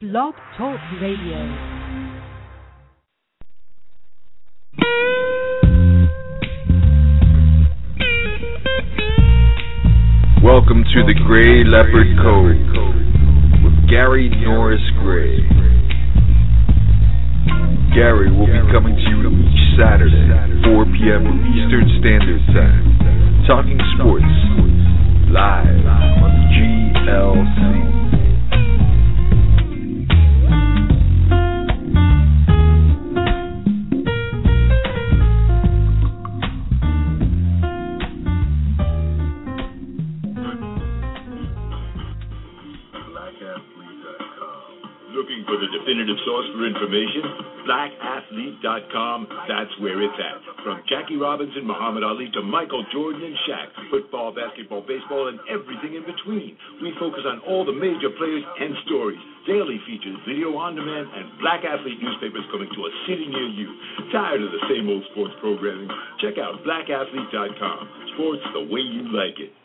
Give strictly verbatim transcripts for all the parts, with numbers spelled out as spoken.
Blog Talk Radio. Welcome to the Gray Leopard Cove with Gary Norris Gray. Gary will be coming to you each Saturday, four p.m. Eastern Standard Time, talking sports live on G L C. Looking for the definitive source for information? black athlete dot com, that's where it's at. From Jackie Robinson, Muhammad Ali, to Michael Jordan and Shaq, football, basketball, baseball, and everything in between. We focus on all the major players and stories. Daily features, video on demand, and Black Athlete newspapers coming to a city near you. Tired of the same old sports programming? Check out black athlete dot com. Sports the way you like it.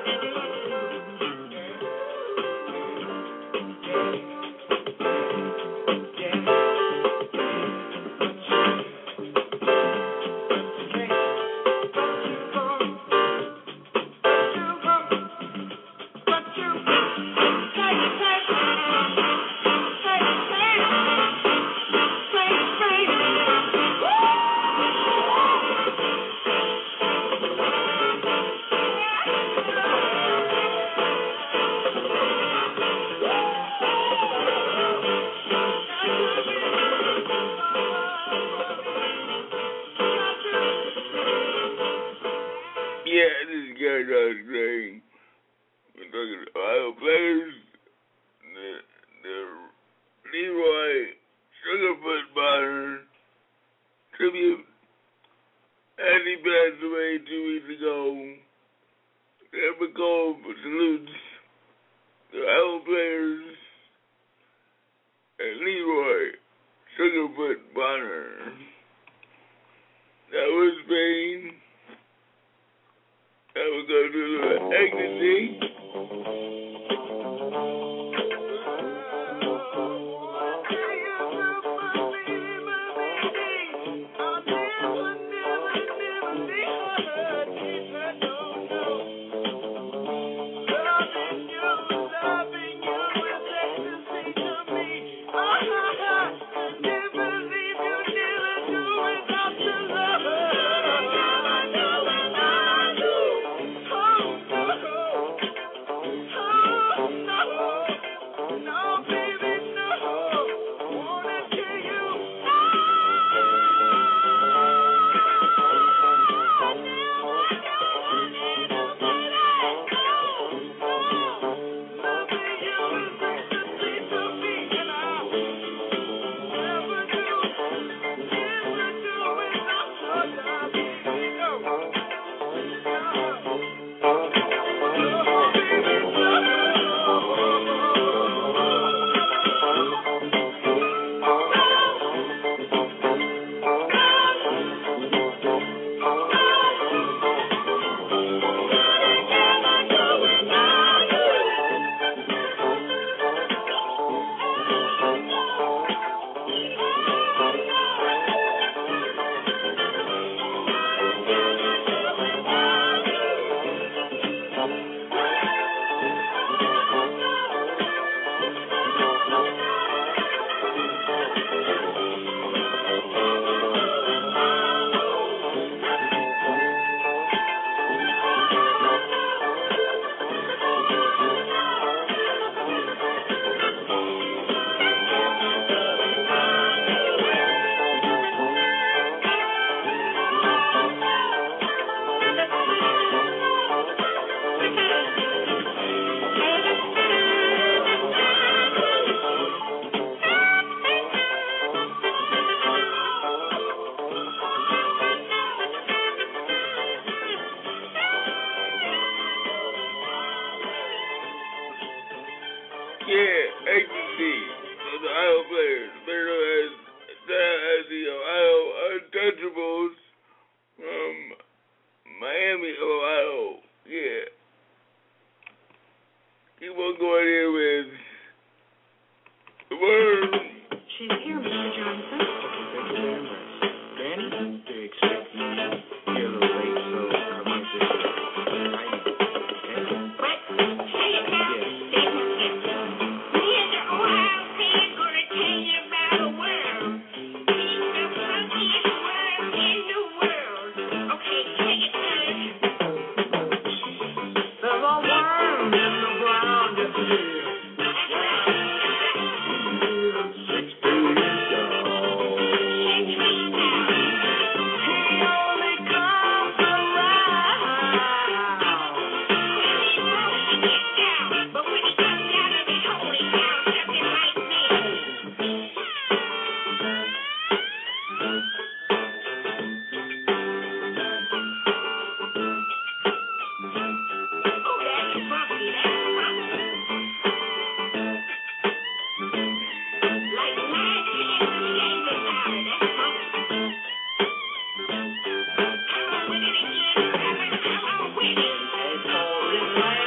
It's pouring rain.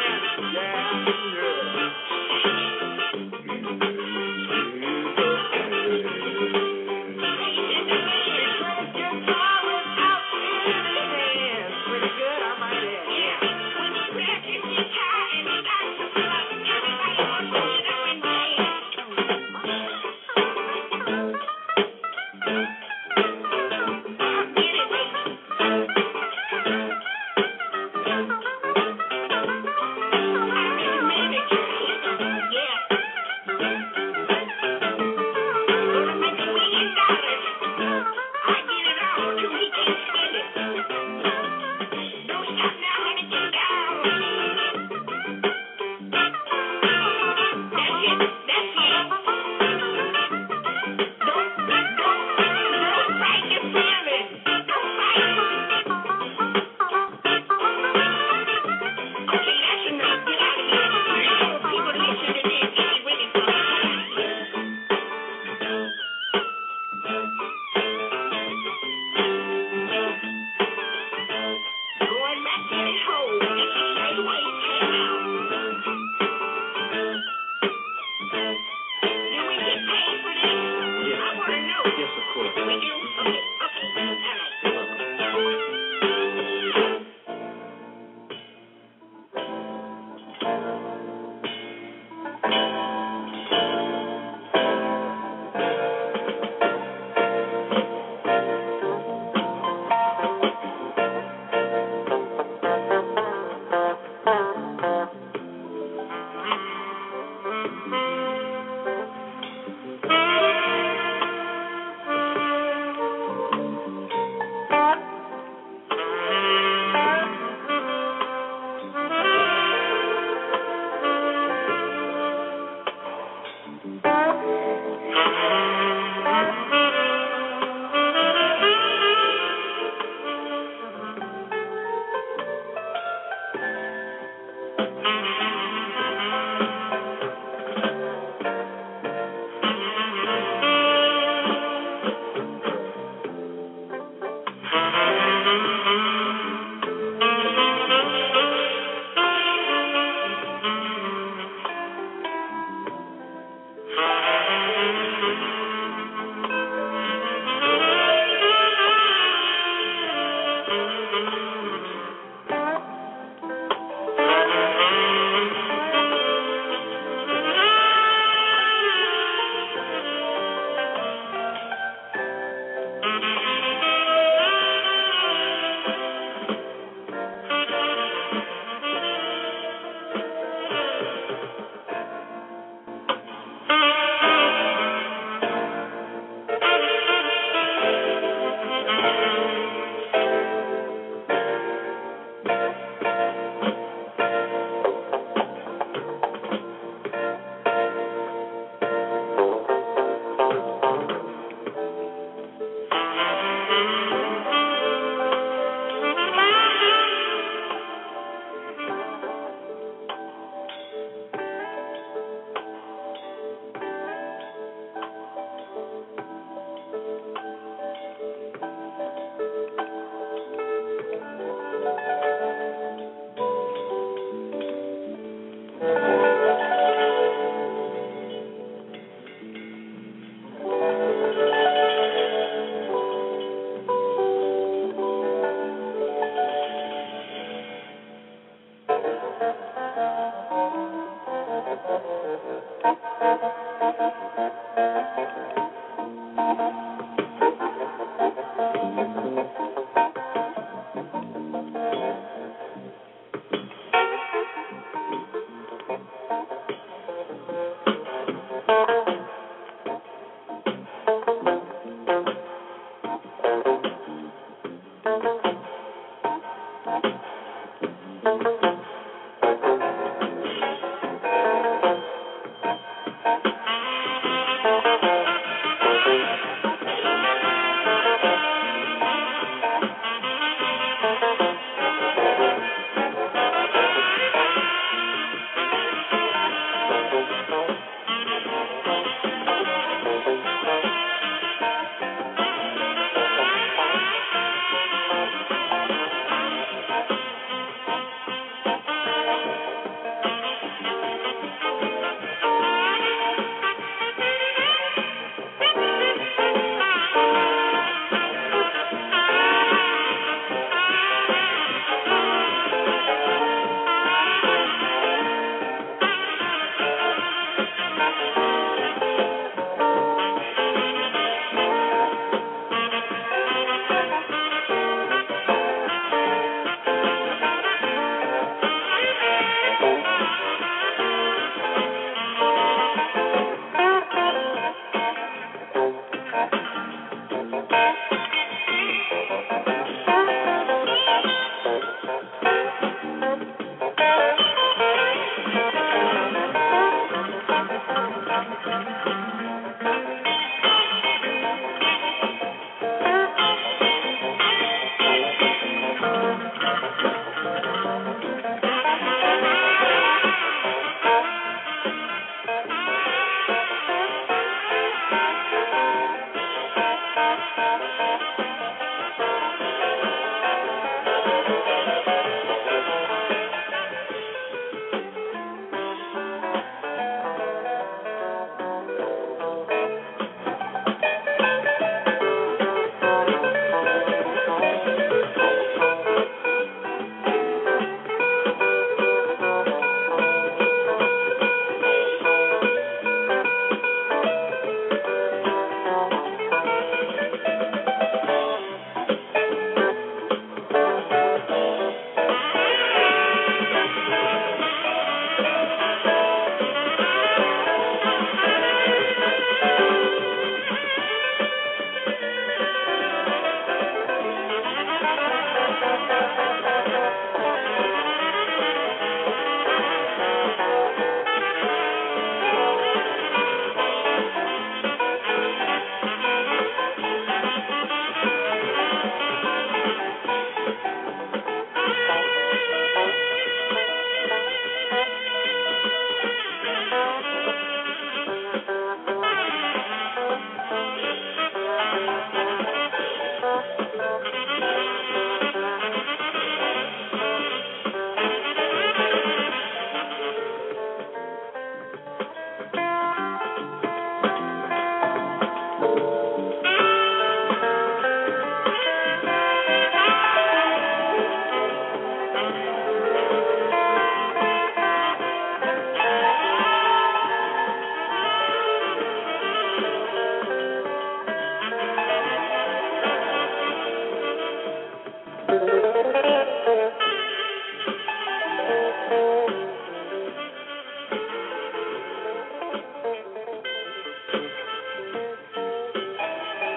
Thank you.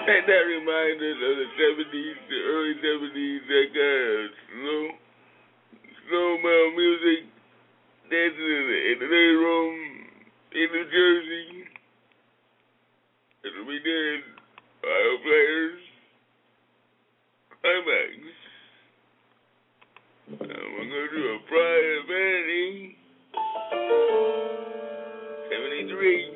And that reminds us of the seventies, the early seventies, that kind of slow, slow metal music, dancing in the, in the living room in New Jersey. It'll be done by our players. Climax. I'm going to do a Pride of Vanity. seventy-three.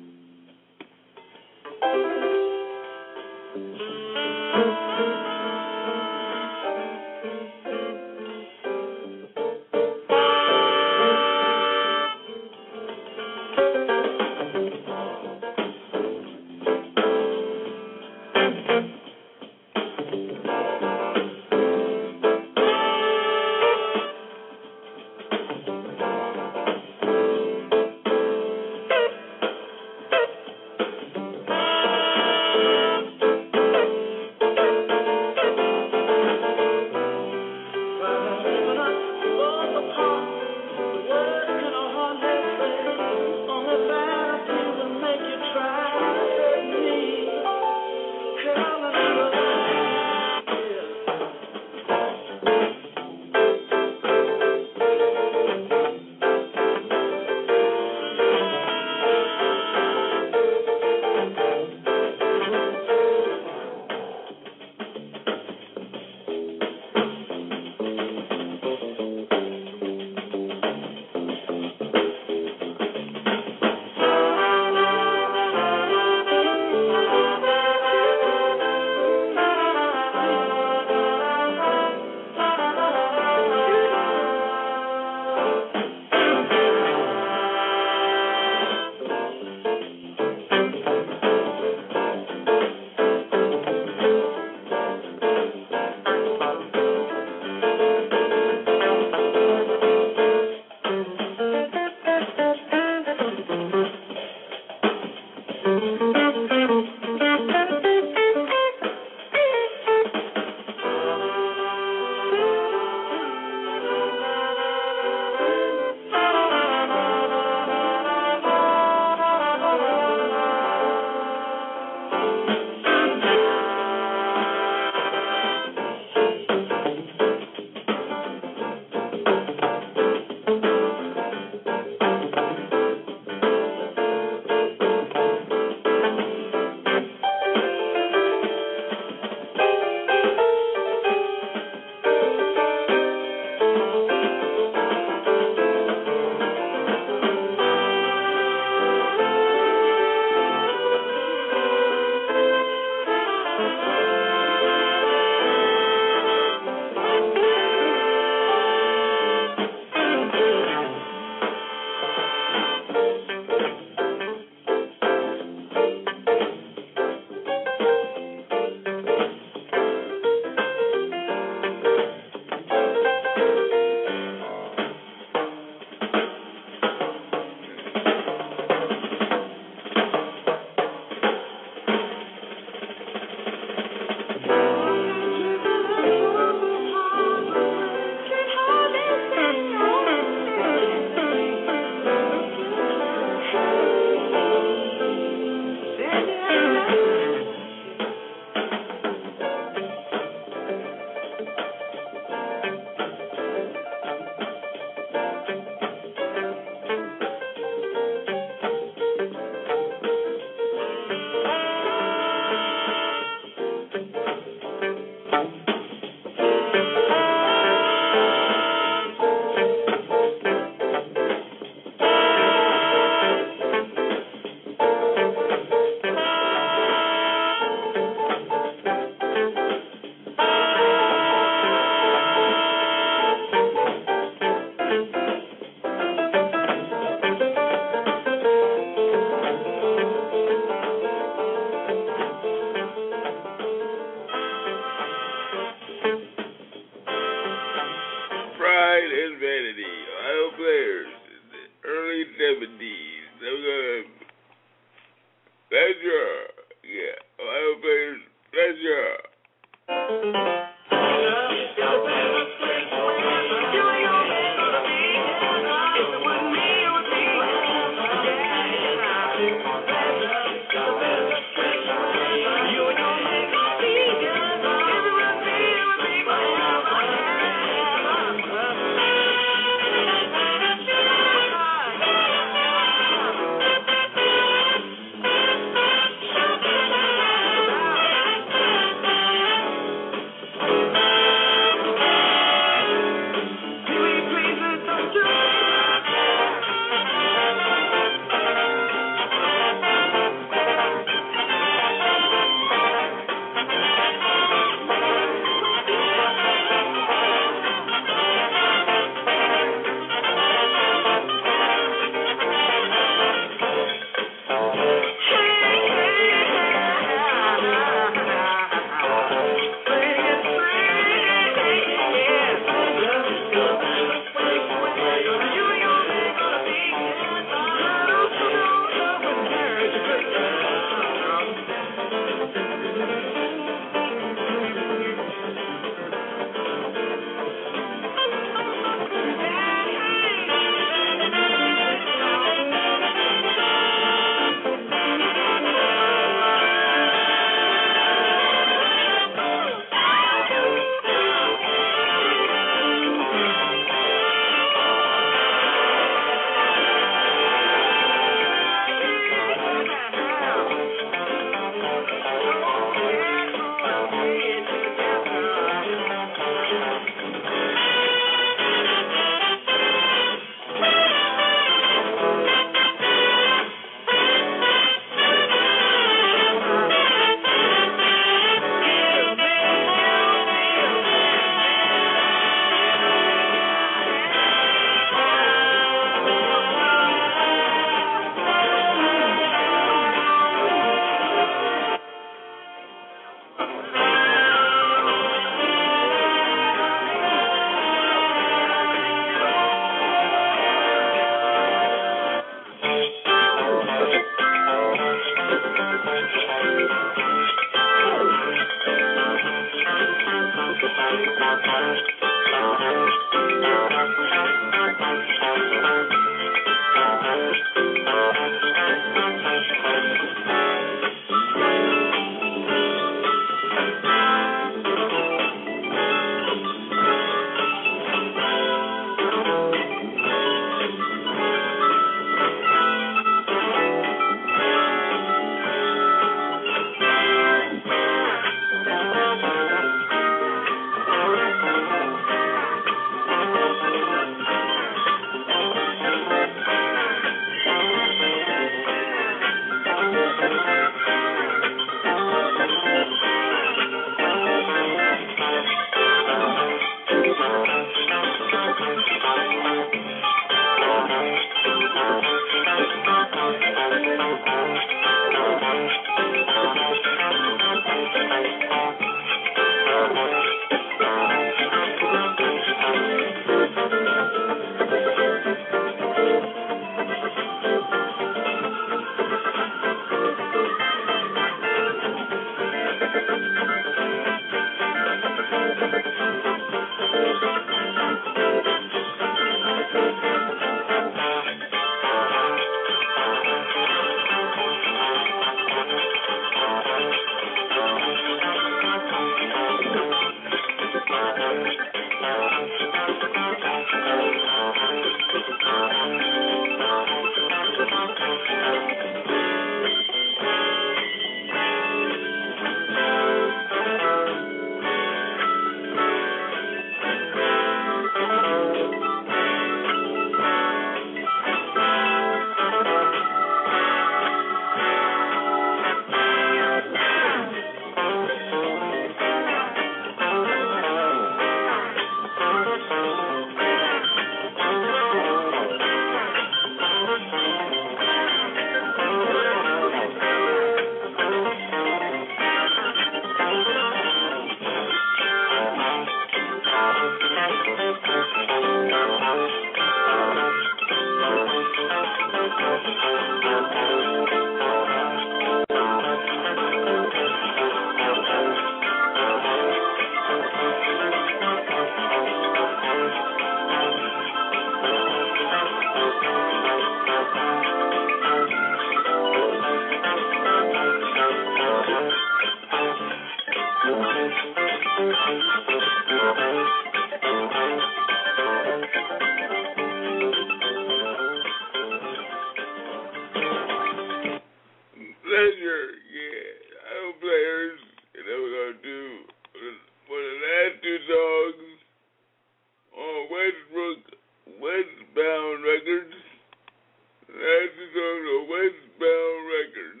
Pleasure, yeah. Our players, and then we're going to do for the last two songs on Westbrook Westbound Records. Last two songs on Westbound Records.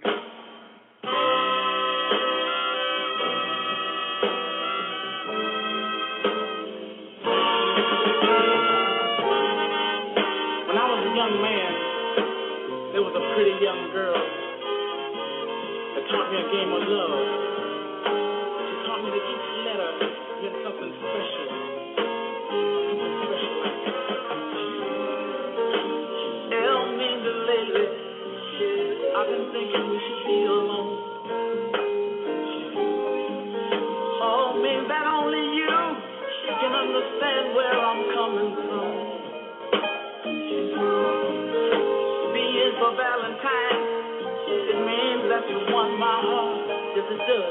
When I was a young man, there was a pretty young girl that taught me a game of love. She taught me that each letter meant something special. Something special like L means that lately I've been thinking we should be alone. O means that only you can understand where I'm coming from. B is for Valentine. It means that you won my heart. Yes, it does.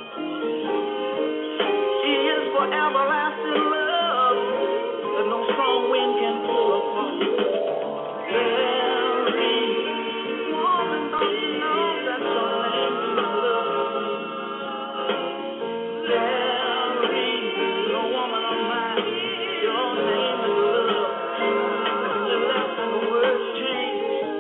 E is for everlasting love that no strong wind can pull apart. Every woman don't know that your name is love. Every no woman of mine, your name is love. And the less than the words change.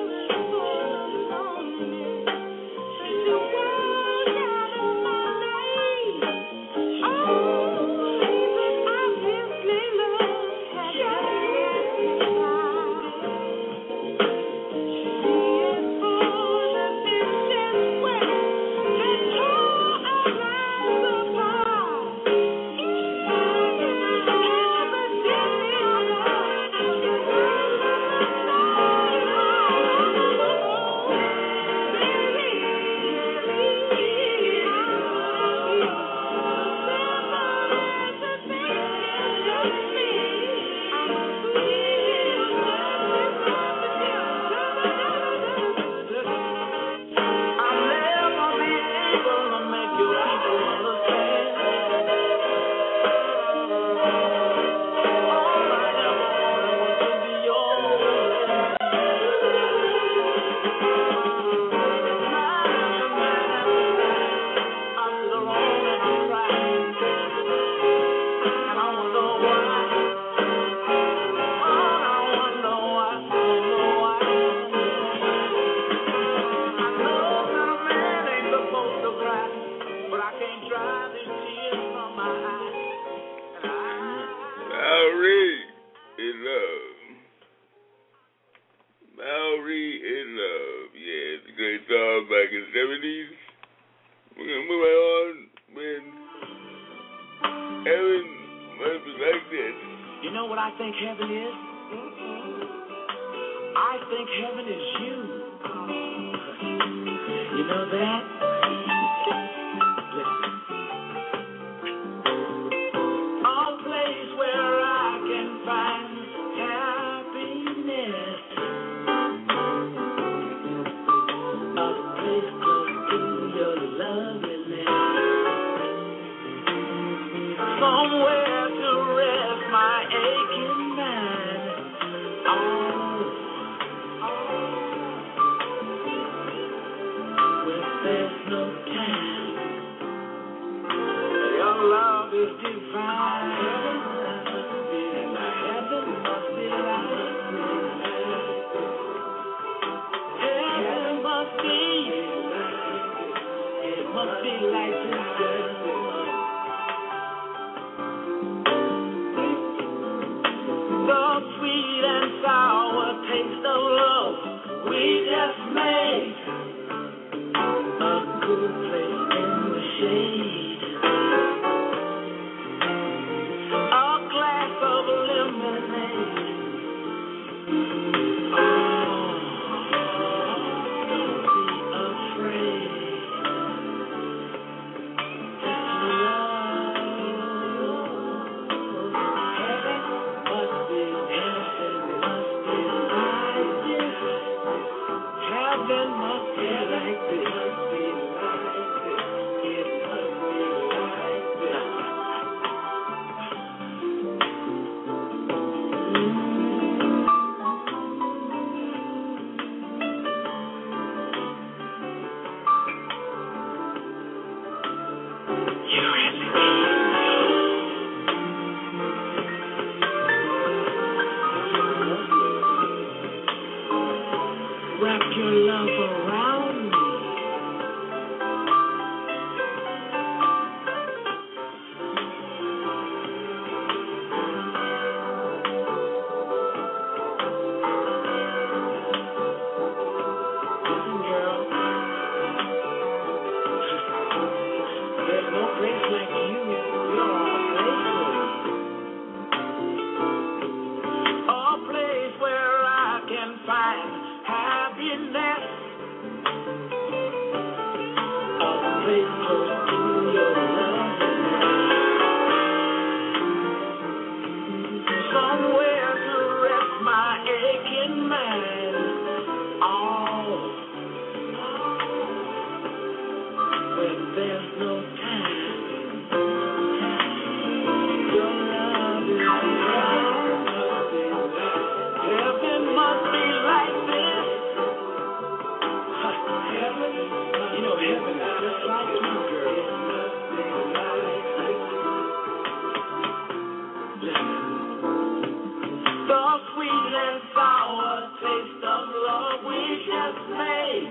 Maori in Love. Maori in Love. Yeah, it's a great song back in the seventies. We're going to move right on with Heaven Must Be Like This. You know what I think heaven is? I think heaven is you. You know that? Listen. A place where I can find happiness. A place close to your loveliness. Somewhere to rest my aching mind. Oh, where there's no time. Your love is divine. And the heaven must be like heaven must be. It must be like this, girl. The sweet and sour taste of love we just made. A good place in the shade. A glass of lemonade. Oh, don't be afraid. This love, heaven must be, heaven must be like this. find happiness. A place close to your love. Somewhere to rest my aching mind. Oh, when there's no time. Your love is love. Heaven must be like this. Heaven, you know heaven is just like you, girl. Listen. The sweet and sour taste of love we just made.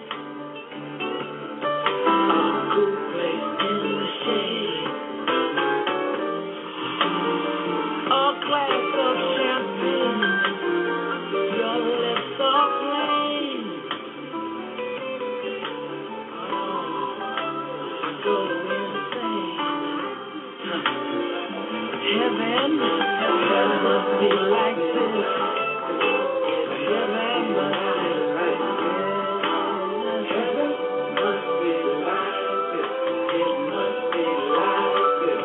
A cool place in the shade. A glass of champagne. Your lips are flame. Oh, I go insane. Heaven, heaven must be like this. Heaven must be like this. Heaven must be like this. It must be like this.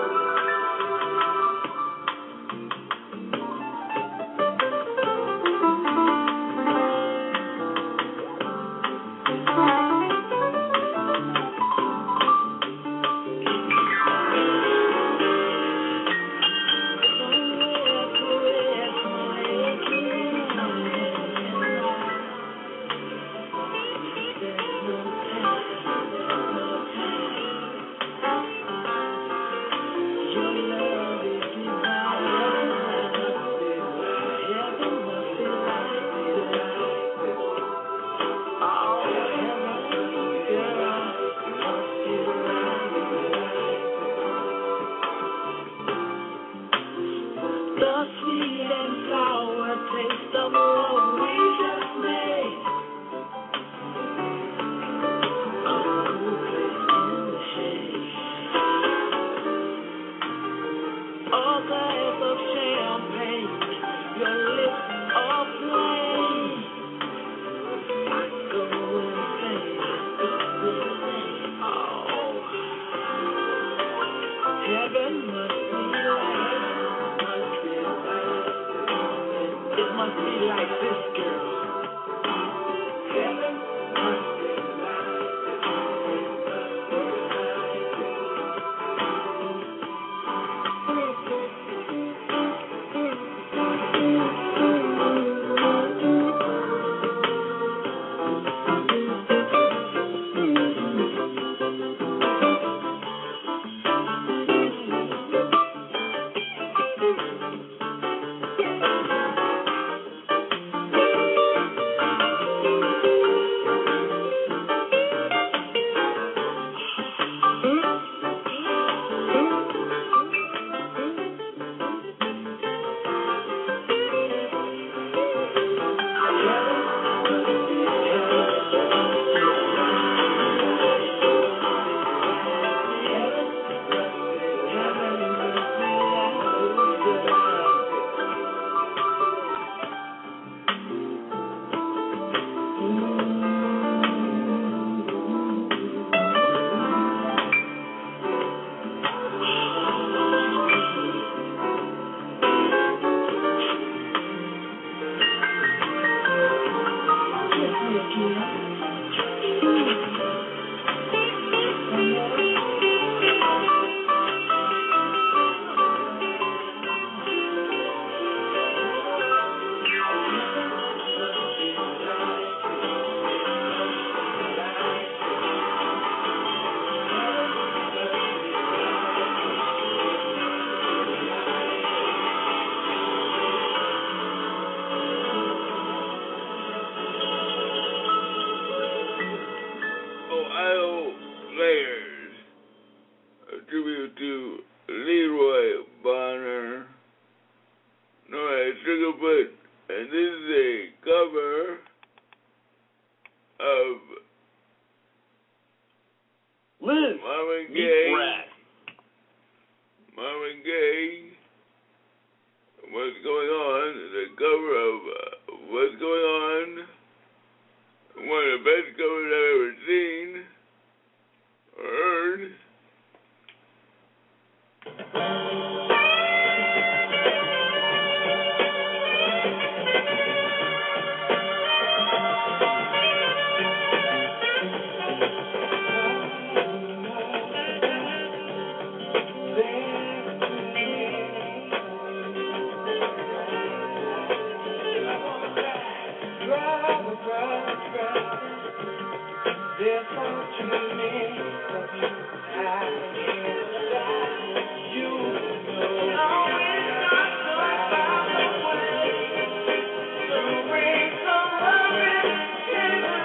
The sweet and sour taste of love we just made. A cool place in the shade. A glass of champagne. Your lips are flame. I go insane. Oh, heaven must be like. It must be like this, girl. Heaven must be like Liz, Marvin meet Gaye. Brad. Marvin Gaye. What's going on? The cover of uh, What's Going On One of the best covers I've ever seen or heard. There's far too many of you hiding in the dark. You know always got to find a way to bring some love in the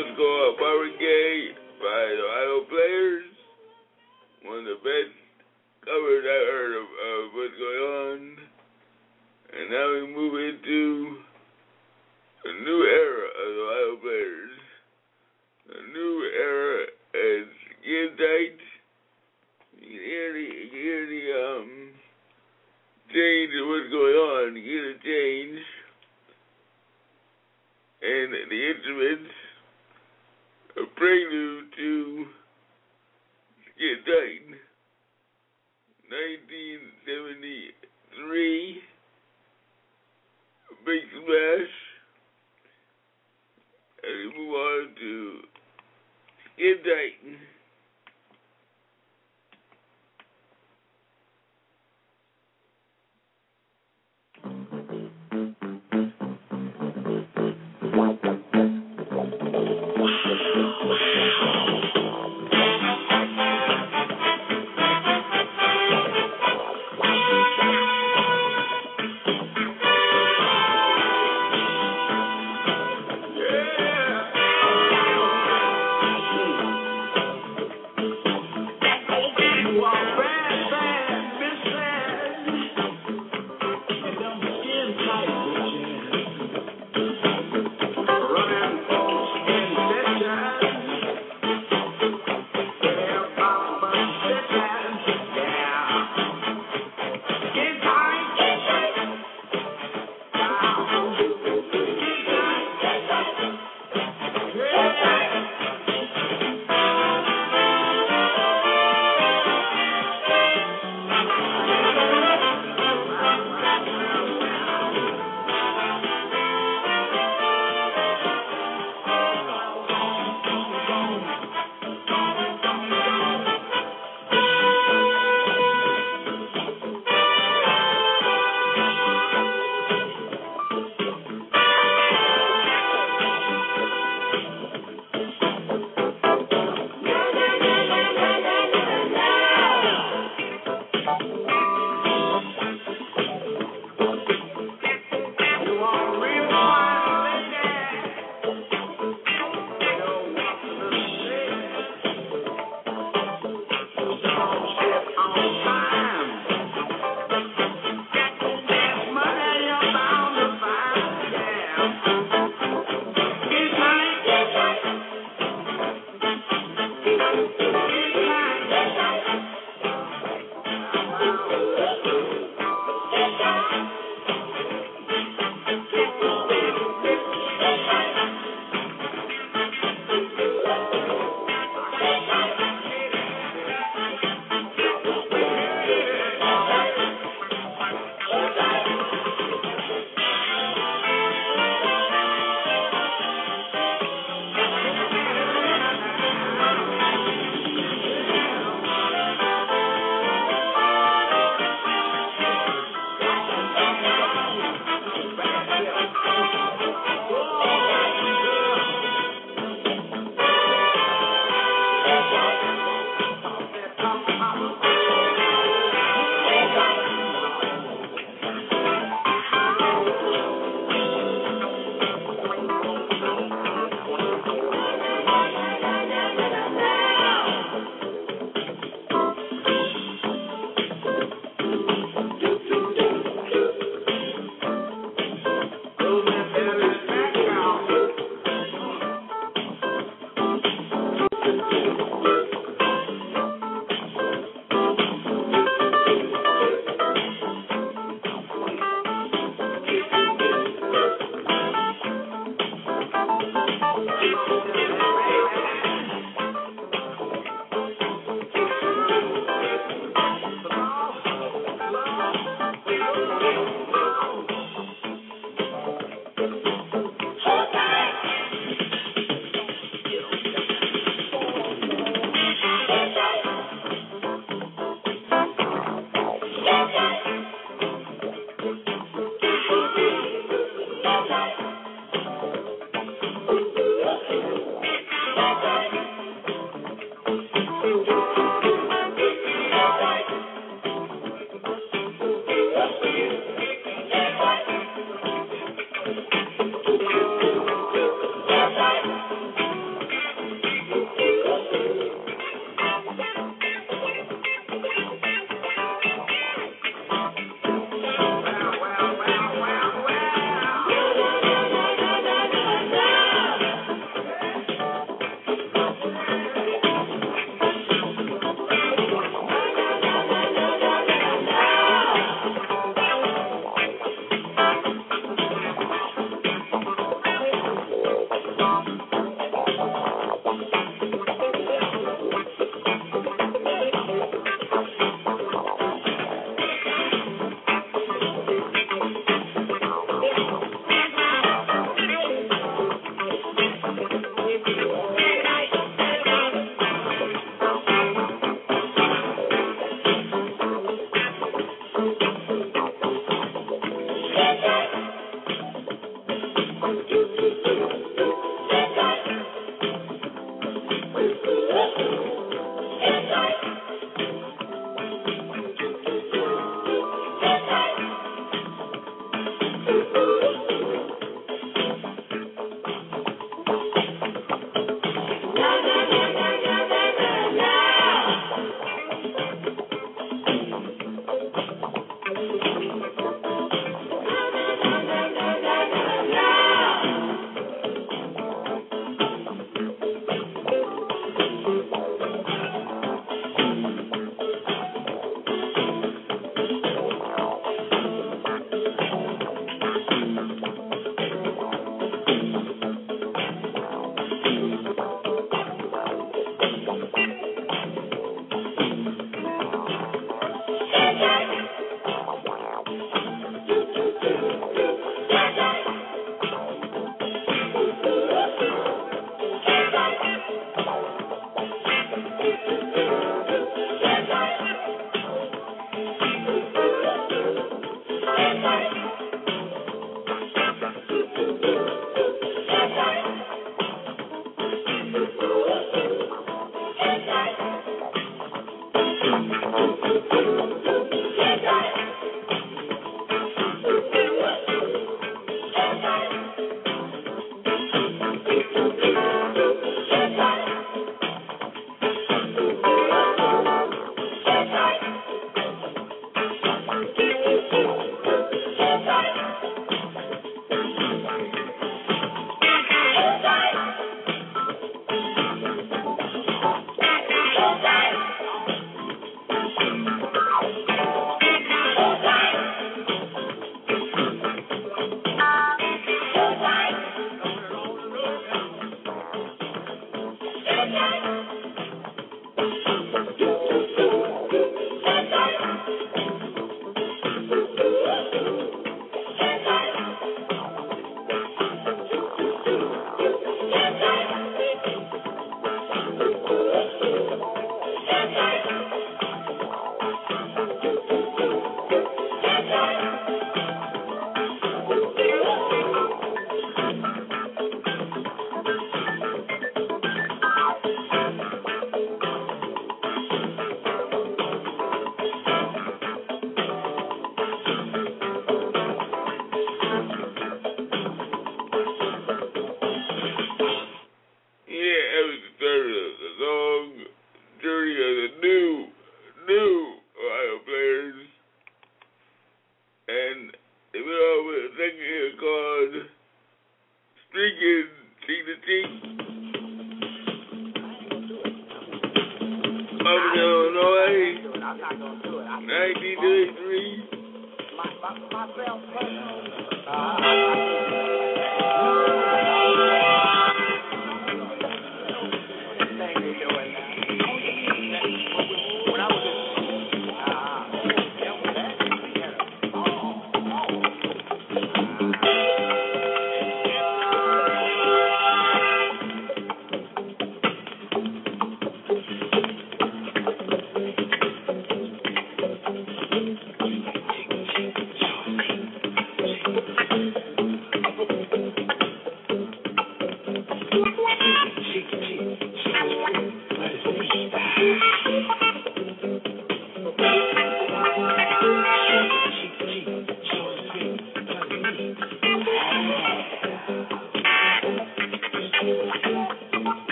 one's called Barricade by the Ohio Players. One of the best covers I heard of, of what's going on. And now we move into a new era of the Ohio Players. A new era is Skin Tight. You can hear the, you can hear the um, change of what's going on. You hear the change. And the instruments, a prelude to Skin Tight. nineteen seventy-three, a big smash. And we move on to Skin Tight.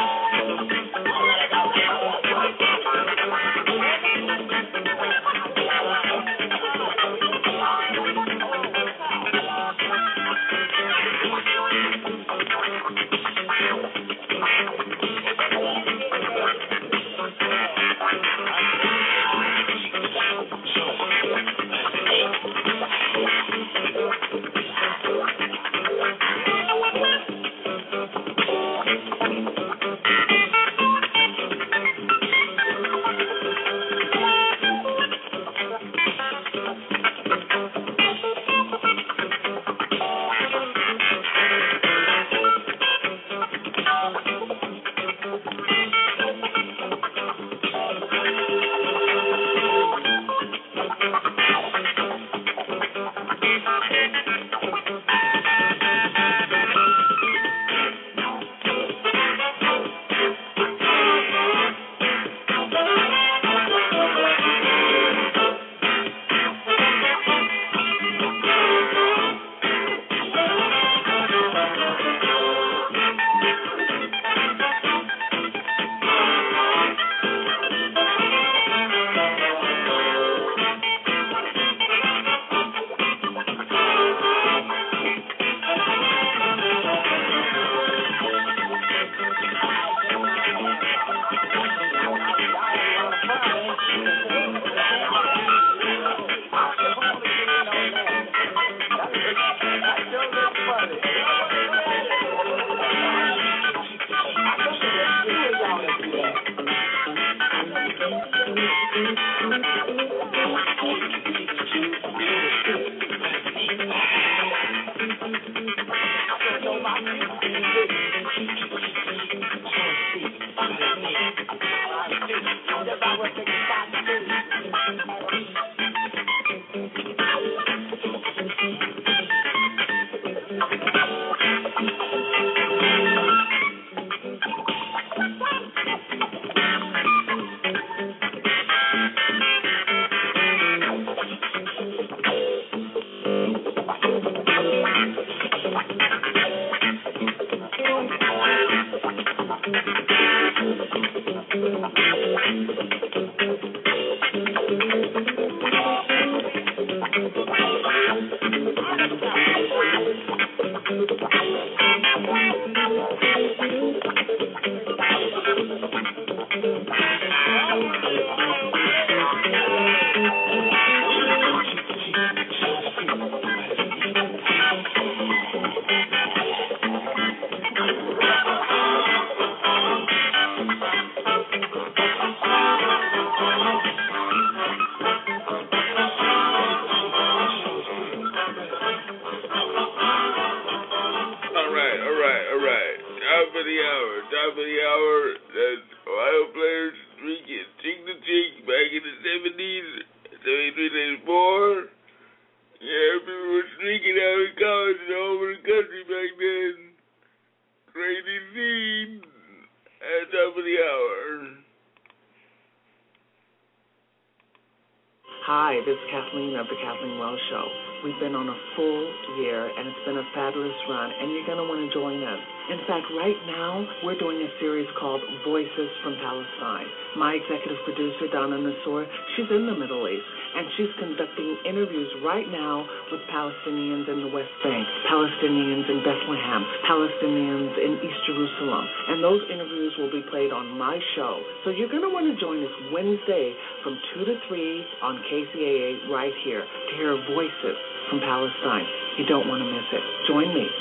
Hi, this is Kathleen of The Kathleen Wells Show. We've been on a full year, and it's been a fabulous run, and you're going to want to join us. In fact, right now, we're doing a series called Voices from Palestine. My executive producer, Donna Nassour, she's in the Middle East, and she's conducting interviews right now with Palestinians in the West Bank, Palestinians in Bethlehem, Palestinians in East Jerusalem, and those interviews will be played on my show. So you're going to want to join us Wednesday from two to three on K C A A right here to hear Voices from Palestine. You don't want to miss it. Join me.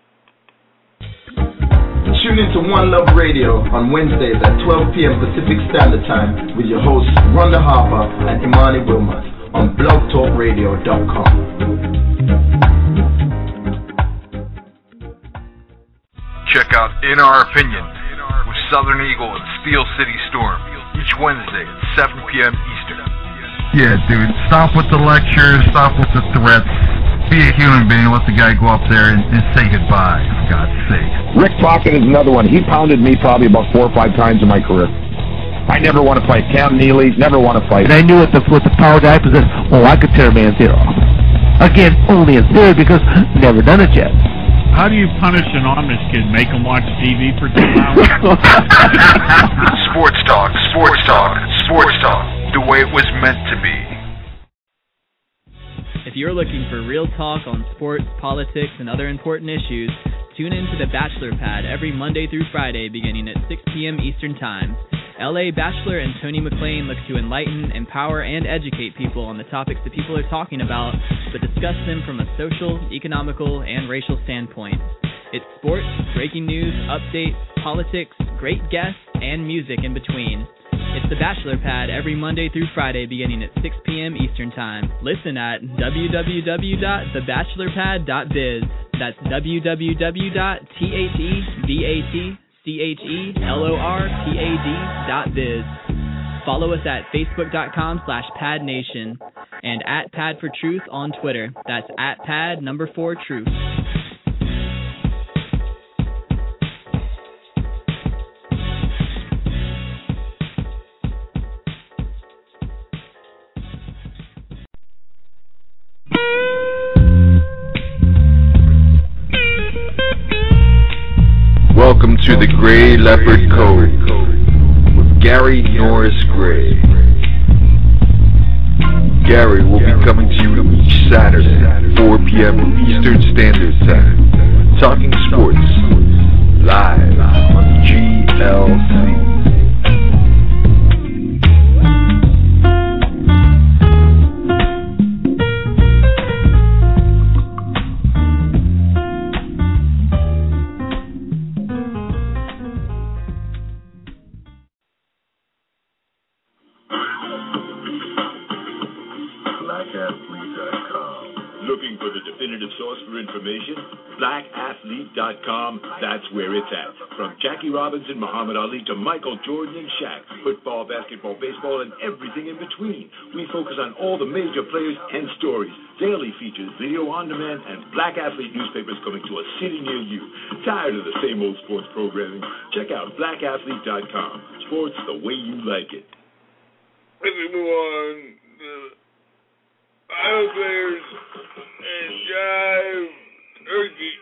Tune into One Love Radio on Wednesdays at twelve p.m. Pacific Standard Time with your hosts Rhonda Harper and Imani Wilmot on blog talk radio dot com. Check out In Our Opinion with Southern Eagle and Steel City Storm each Wednesday at seven p.m. Eastern. Yeah, dude, stop with the lectures, stop with the threats. Be a human being, let the guy go up there and, and say goodbye, for God's sake. Rick Crockett is another one. He pounded me probably about four or five times in my career. I never want to fight. Cam Neely, never want to fight. And I knew with the, with the power that I possessed, oh, I could tear a man's ear off. Again, only in theory, because never done it yet. How do you punish an Amish kid? Make him watch T V for two hours? Sports talk, sports talk, sports talk, the way it was meant to be. If you're looking for real talk on sports, politics, and other important issues, tune in to The Bachelor Pad every Monday through Friday beginning at six p.m. Eastern Time. L A Bachelor and Tony McClain look to enlighten, empower, and educate people on the topics that people are talking about, but discuss them from a social, economical, and racial standpoint. It's sports, breaking news, updates, politics, great guests, and music in between. It's The Bachelor Pad every Monday through Friday beginning at six p.m. Eastern Time. Listen at w w w dot the bachelor pad dot biz. That's w w w dot the B-A-C-H-E-L-O-R-P-A-D dot biz. Follow us at facebook.com slash padnation and at Pad for Truth on Twitter. That's at Pad number four Truth. Welcome to the Gray Leopard Code with Gary Norris Gray. Gary will be coming to you each Saturday, four p.m. Eastern Standard Time, talking sports live on G L C. Looking for the definitive source for information? black athlete dot com, that's where it's at. From Jackie Robinson, Muhammad Ali, to Michael Jordan and Shaq, football, basketball, baseball, and everything in between. We focus on all the major players and stories, daily features, video on demand, and Black Athlete newspapers coming to a city near you. Tired of the same old sports programming? Check out black athlete dot com. Sports the way you like it. Let's move on. The Iowa players and Jive Turkey.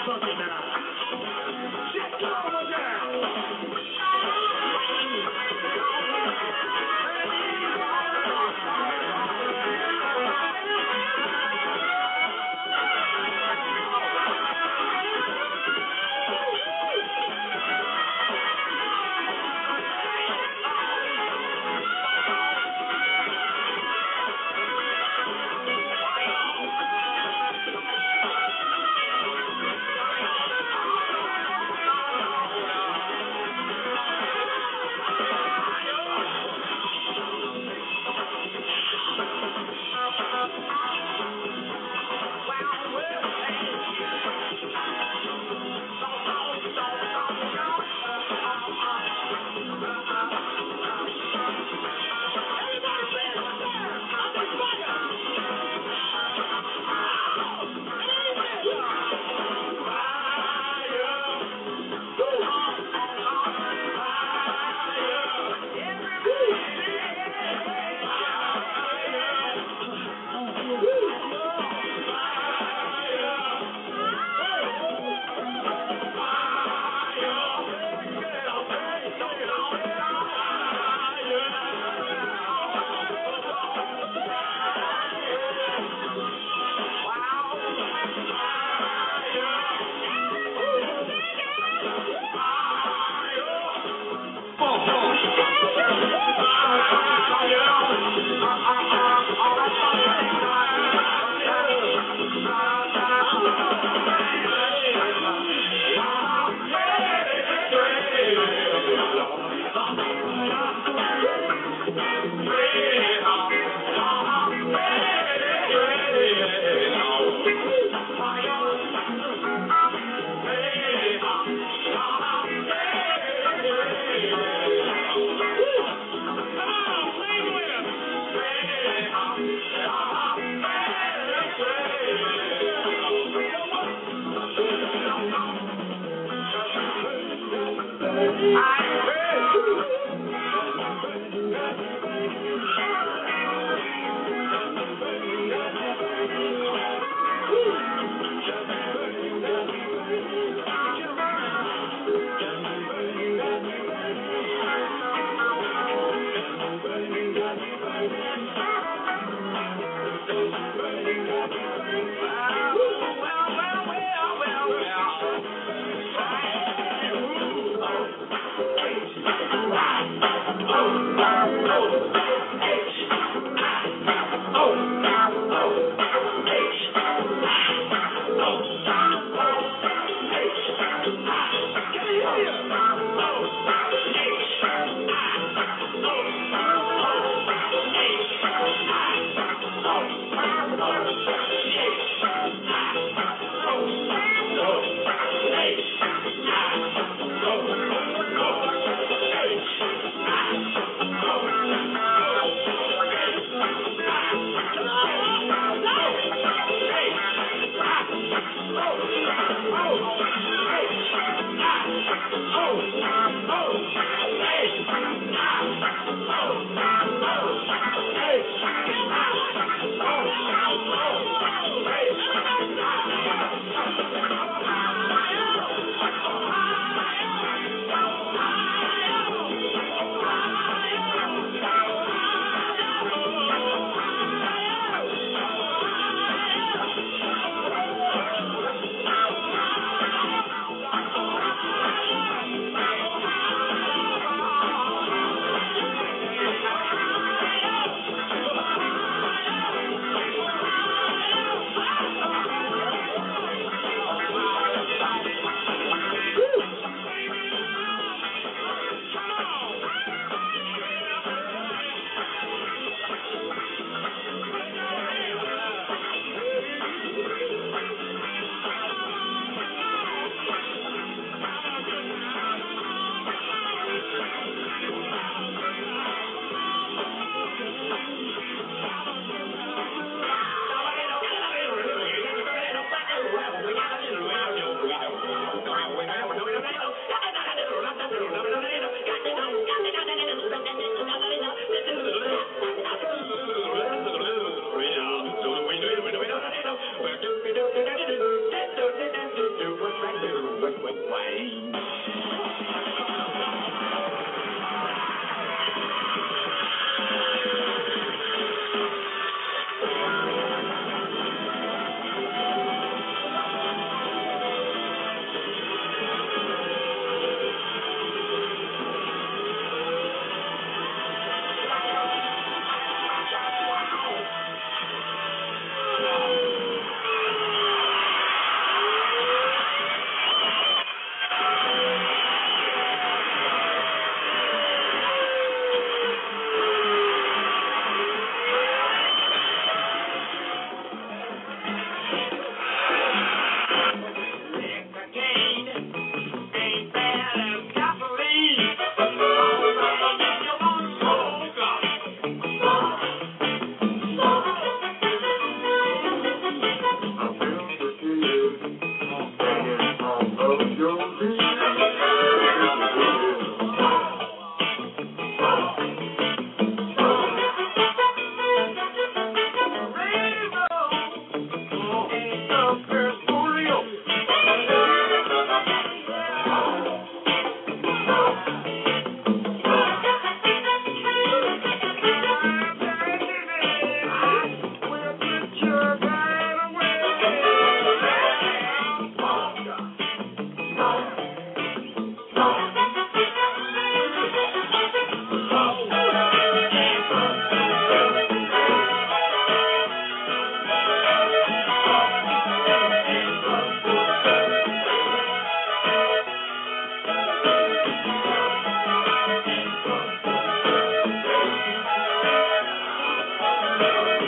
Come on.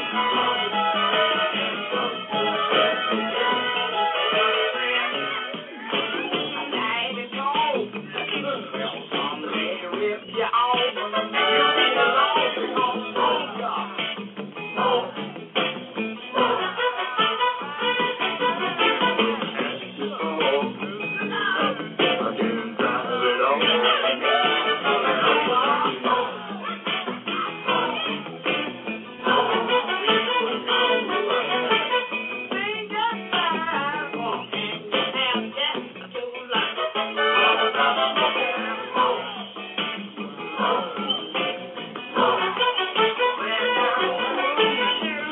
Thank you.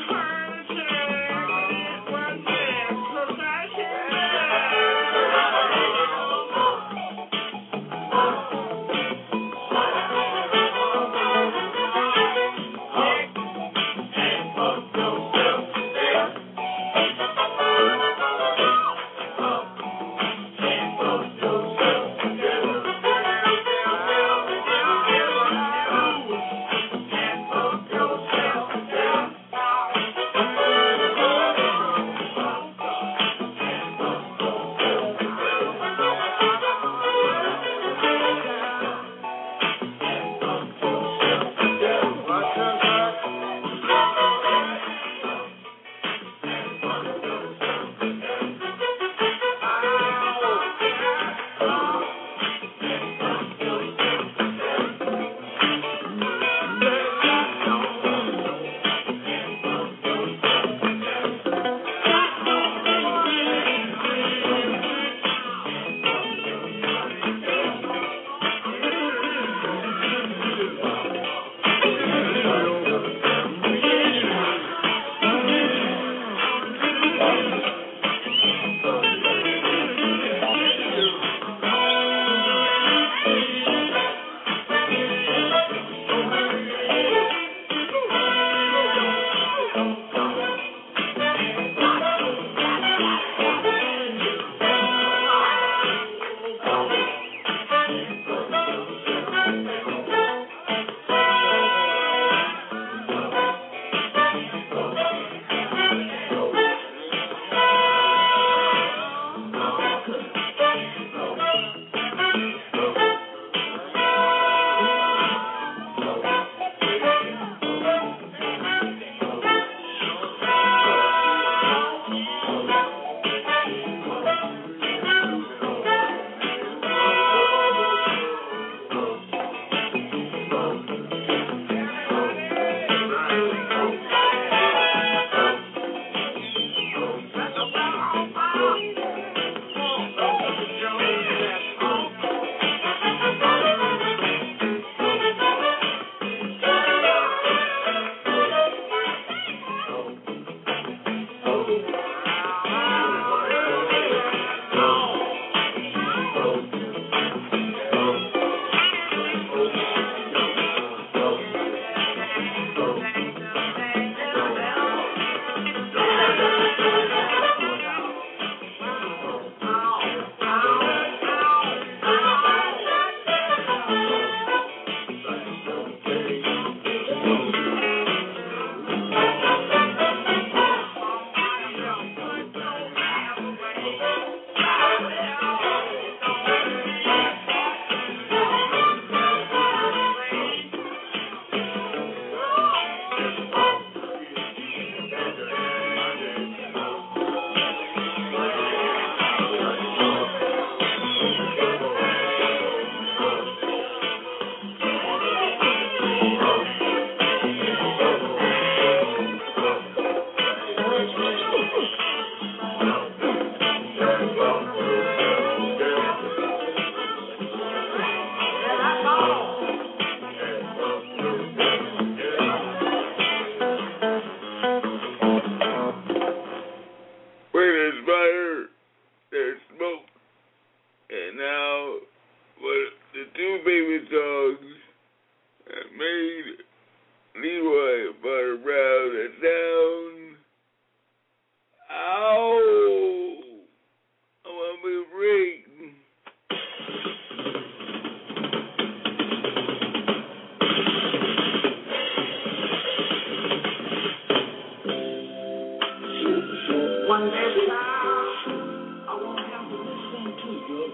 one day, child, I won't have to listen to your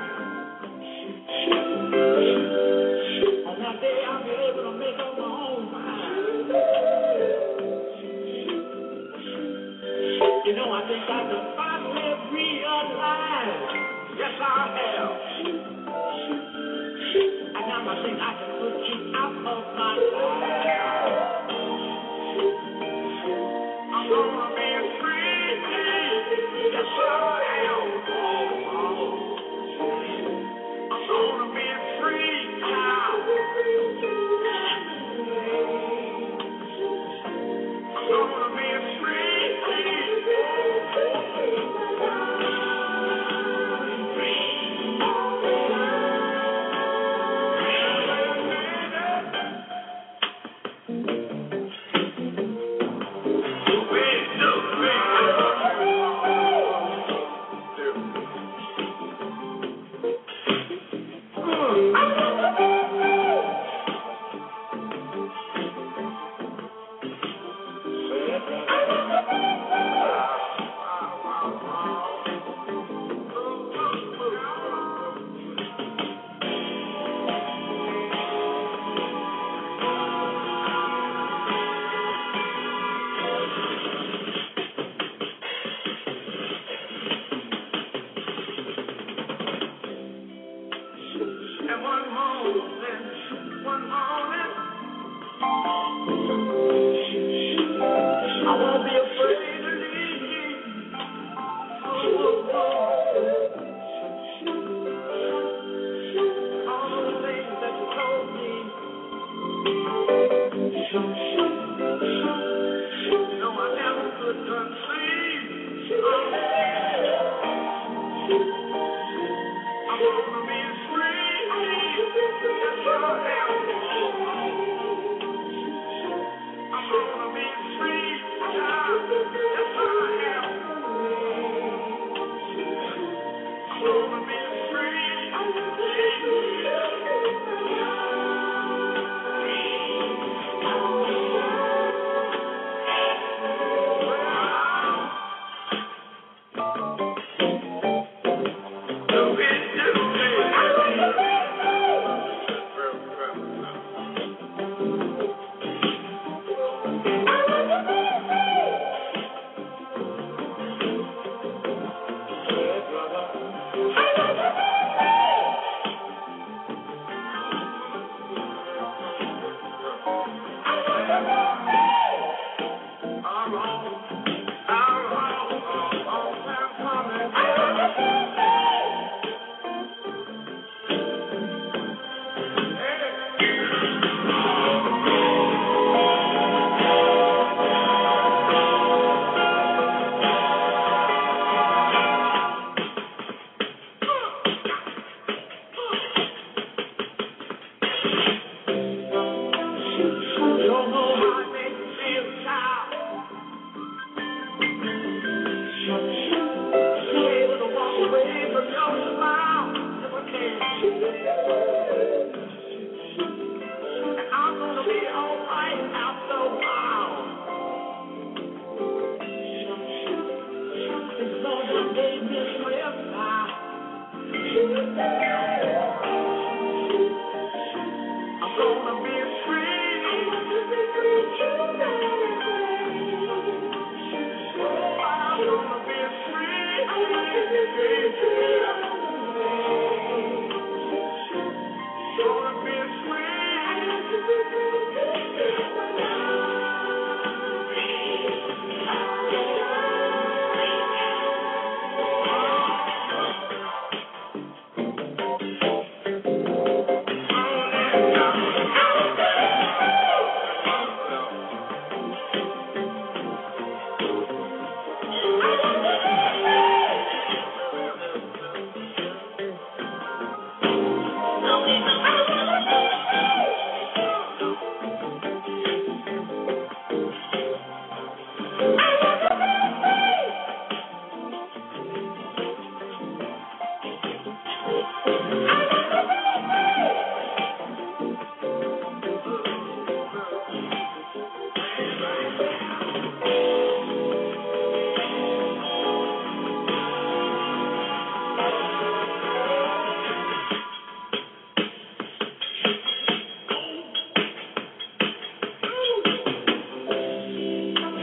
on that day, I'll be able to make up my own mind. You know, I think I can finally realize, yes, I have. And now I think I can put you out of my life. I'm gonna be free, yes, I am. I'm gonna be free now. I'm gonna be free. And one moment, one moment, I won't be afraid to leave you. Oh, oh, oh. All the things that you told me. No, I never could conceive. Oh, I'm gonna be free. Yes, I am. I'm gonna be free. Child. Yes, I am. I'm gonna be free.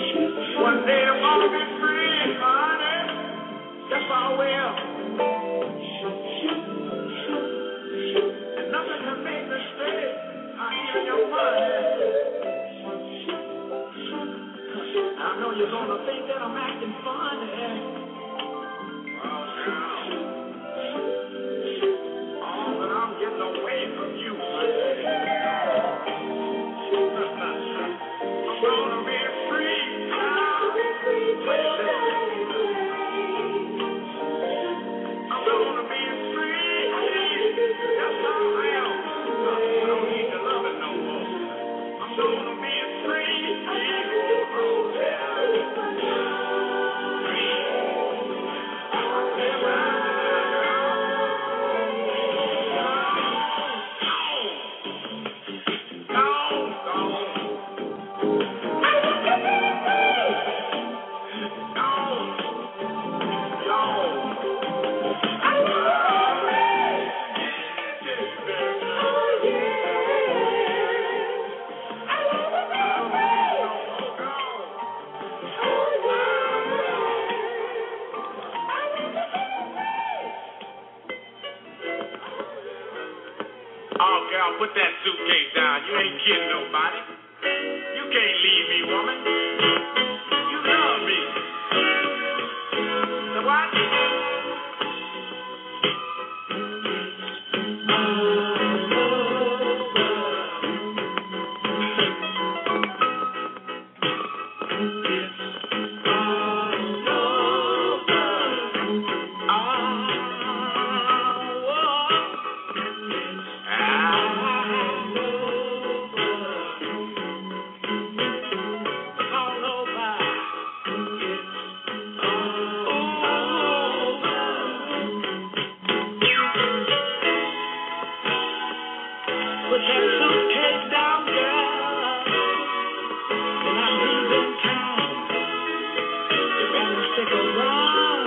One day I'm gonna be free, honey. Yes, I will. And nothing can make me stay. Not even your money. I know you're gonna think that I'm acting funny. Oh, but I'm getting away from you, honey. I'm gonna be free now. I'm gonna be free. Yes, I am. I don't need to love it no more. I'm gonna be free. Oh, yeah. Oh, girl, put that suitcase down. You ain't kidding nobody. You can't leave me, woman. You love me. So what? Put that suitcase down, girl. When I'm leaving town, you better stick around.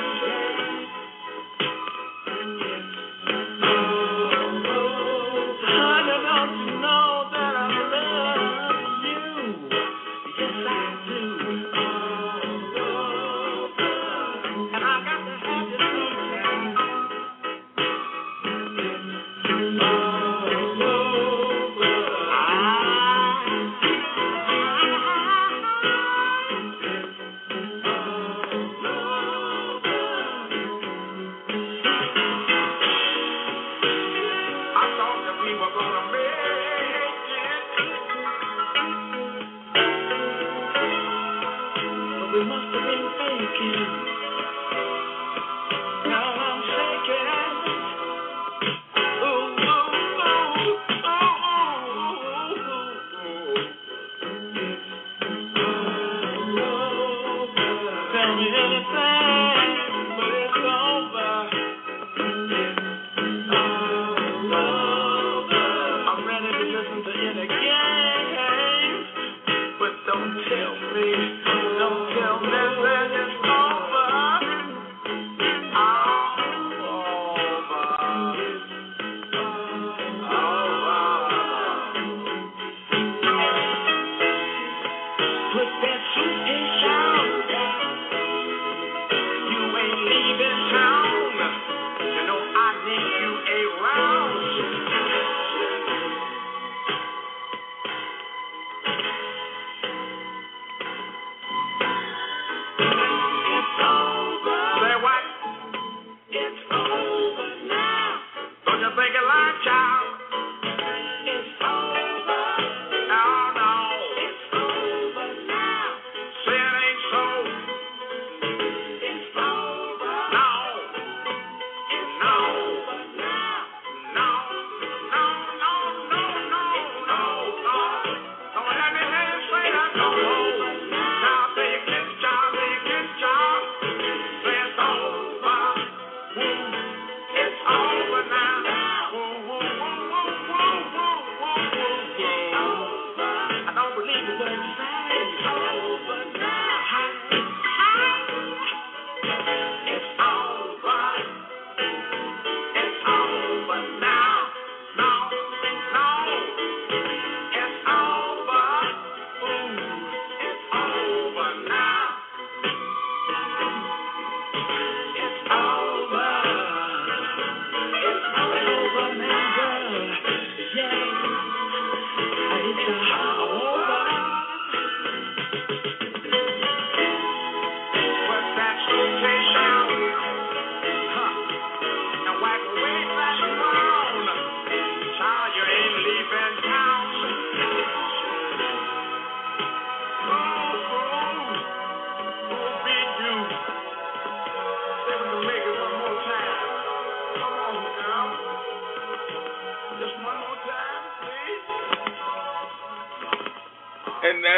Honey, don't you know that I love you? Yes, I do. And I got to have you sometime. We must have been faking. Now I'm shaking. Ooh, ooh, ooh, ooh. Tell me anything, but it's over. I'm ready to listen to any game, but don't tell me. Don't tell me that it's over. I'm over. Put that suitcase down. You ain't leaving town. You know I need you around. Think it like child. It's over. No, no. It's over now. Say it ain't so.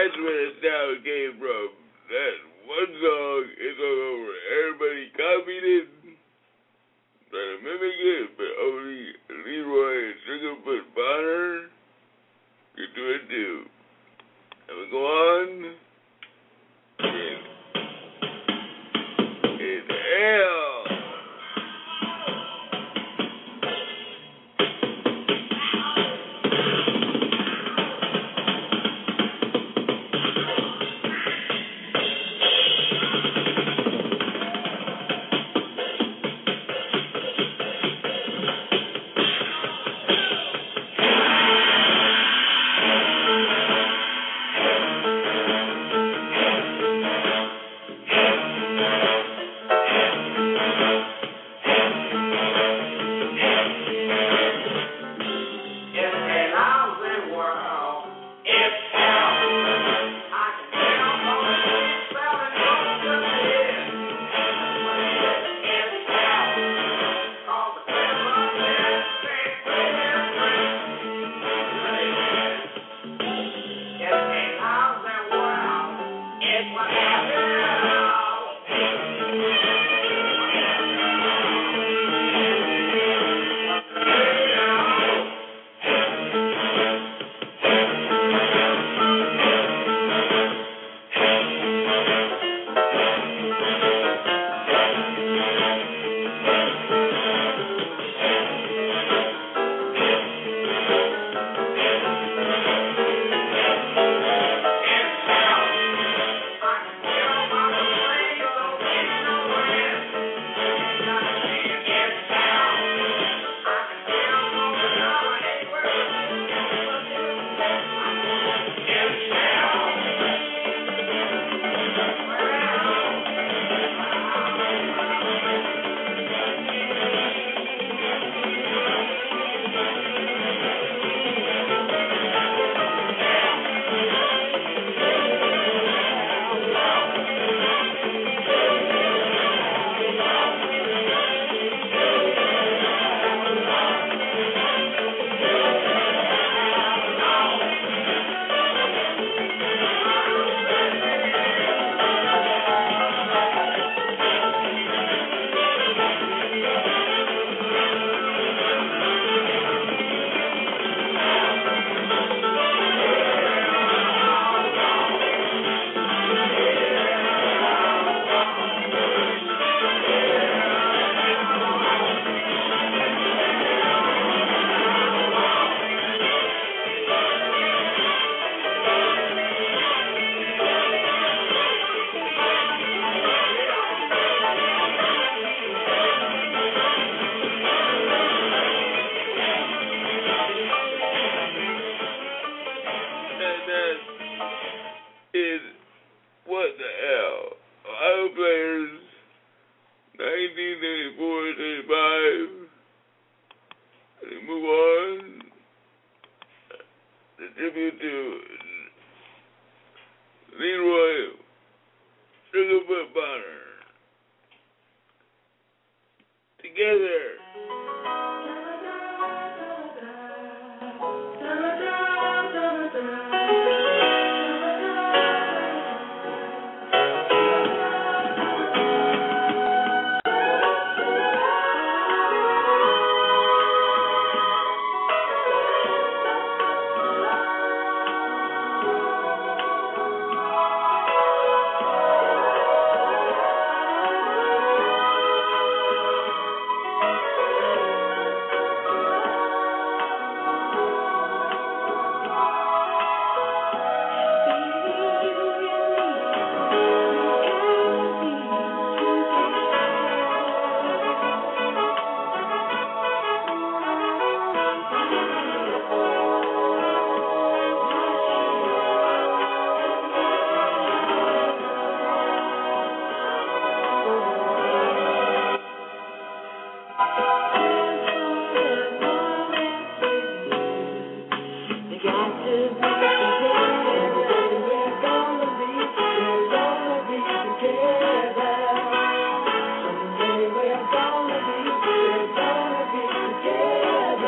That's where the style came from. That one song is all over. Everybody copied it, trying to mimic it, but only Leroy and Sugarfoot Bonner could do it too. And we go on. In, in hell.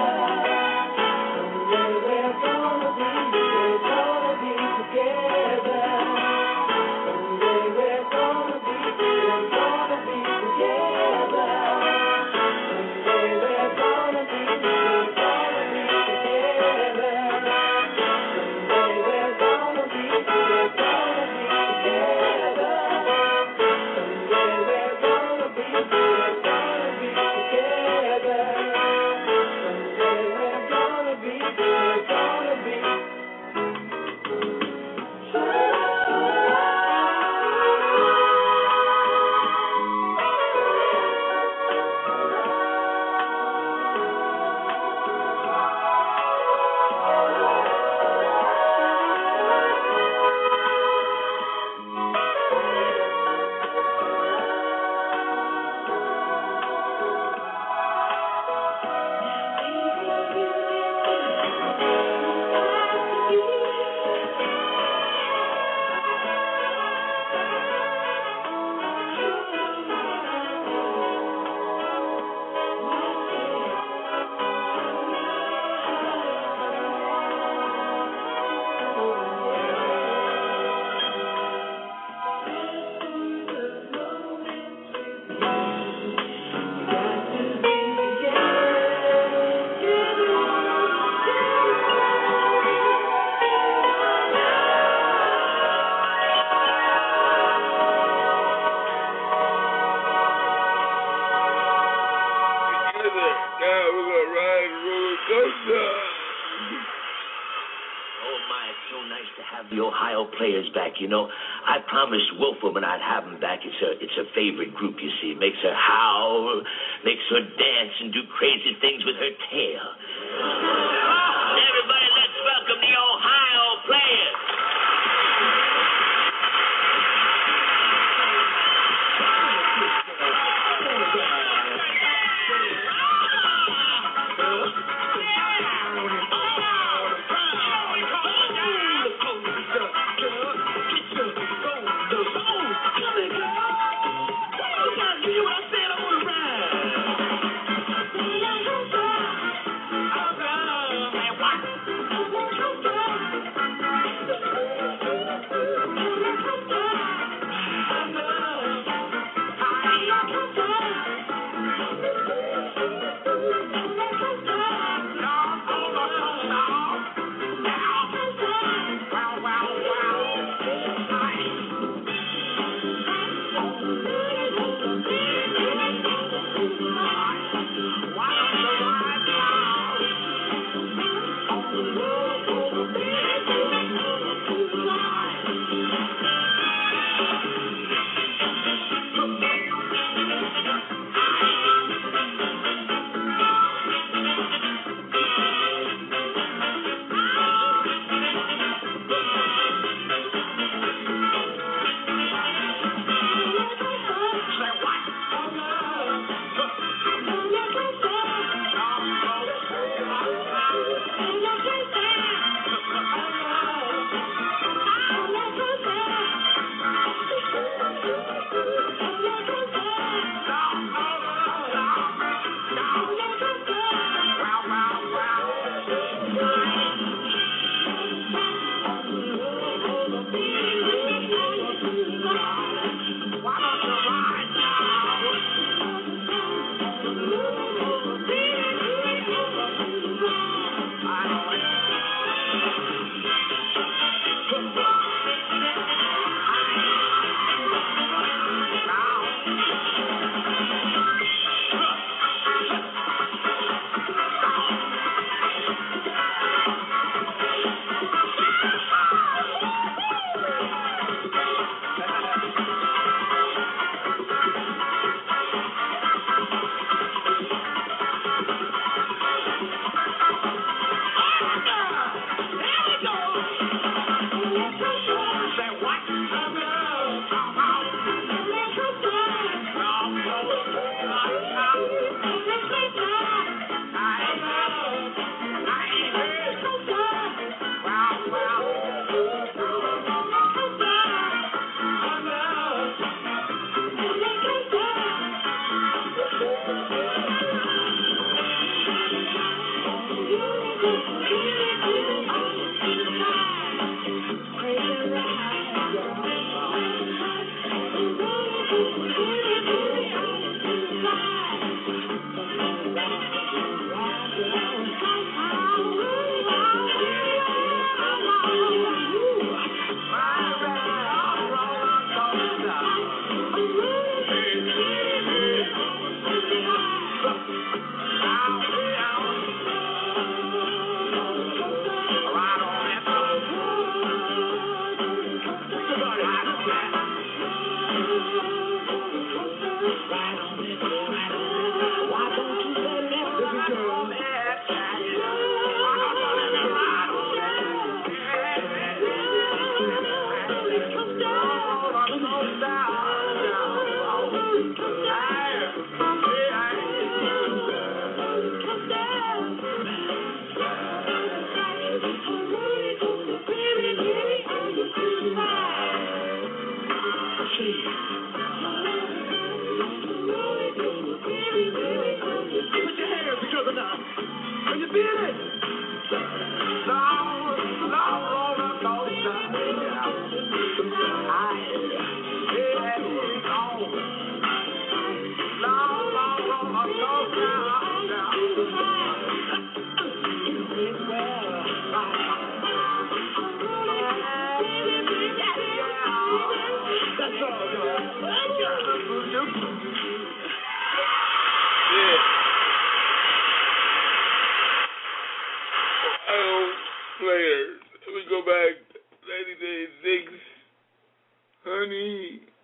Together. is back. You know, I promised Wilfa when I'd have him back. It's a it's a favorite group, you see. It makes her howl, makes her dance and do crazy things with her tail. Everybody, let's welcome the Ohio Players.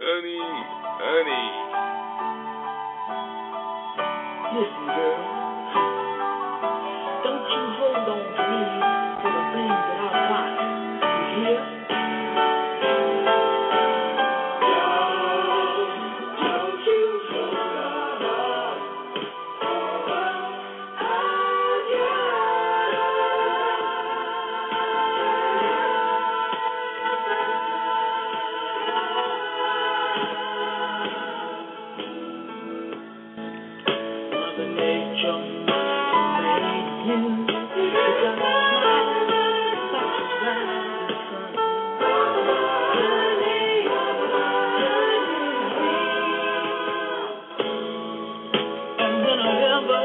honey, honey. Listen, girl. Don't you hold on to me for the things that I've got. You hear? Don't you hold on for what I've Mother Nature made you. You got a smile like the rising sun. And whenever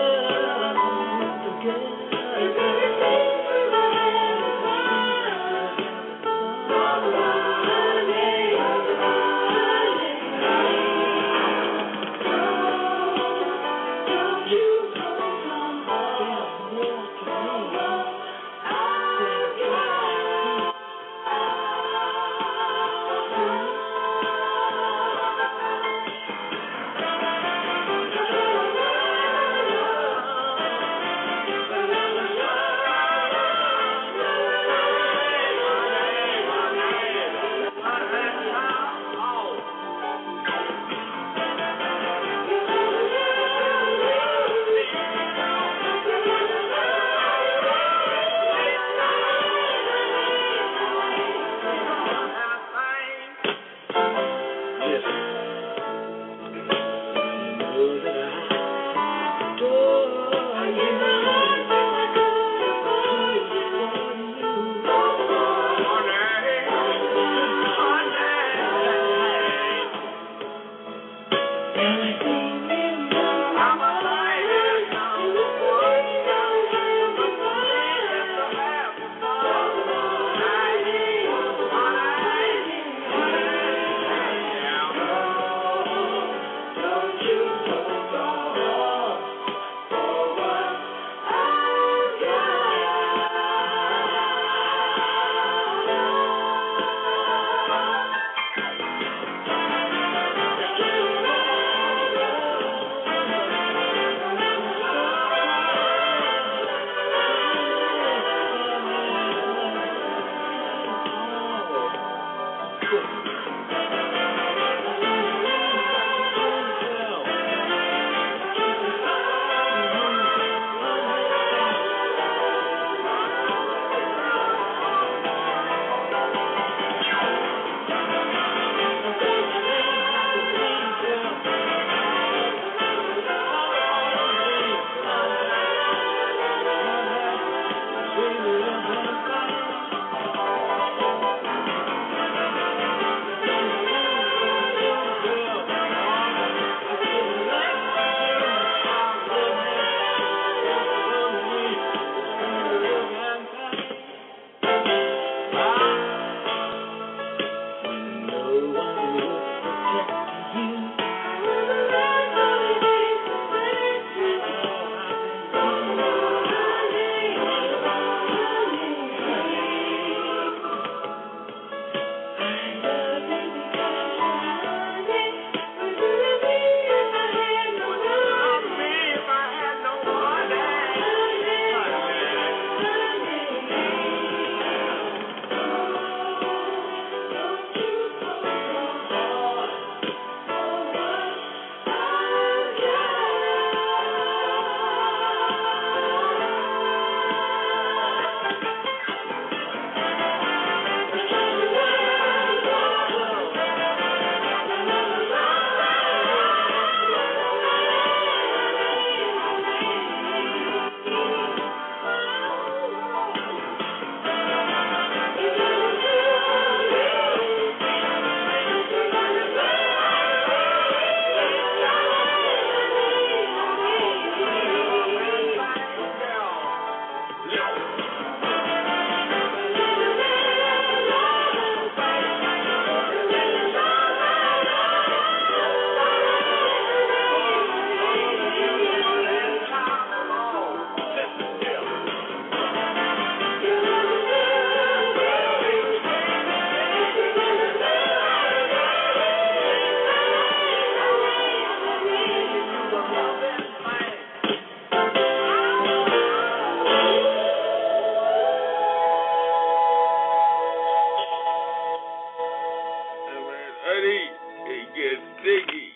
ready, it gets sticky.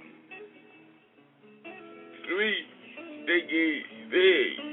Sweet, sticky thing.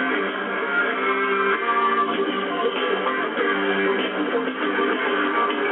Thank you.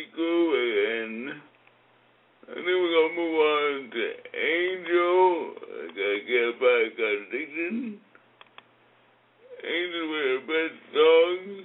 pretty cool. And I think we're going to move on to Angel. I got to get a by contradiction. Angel with her best songs.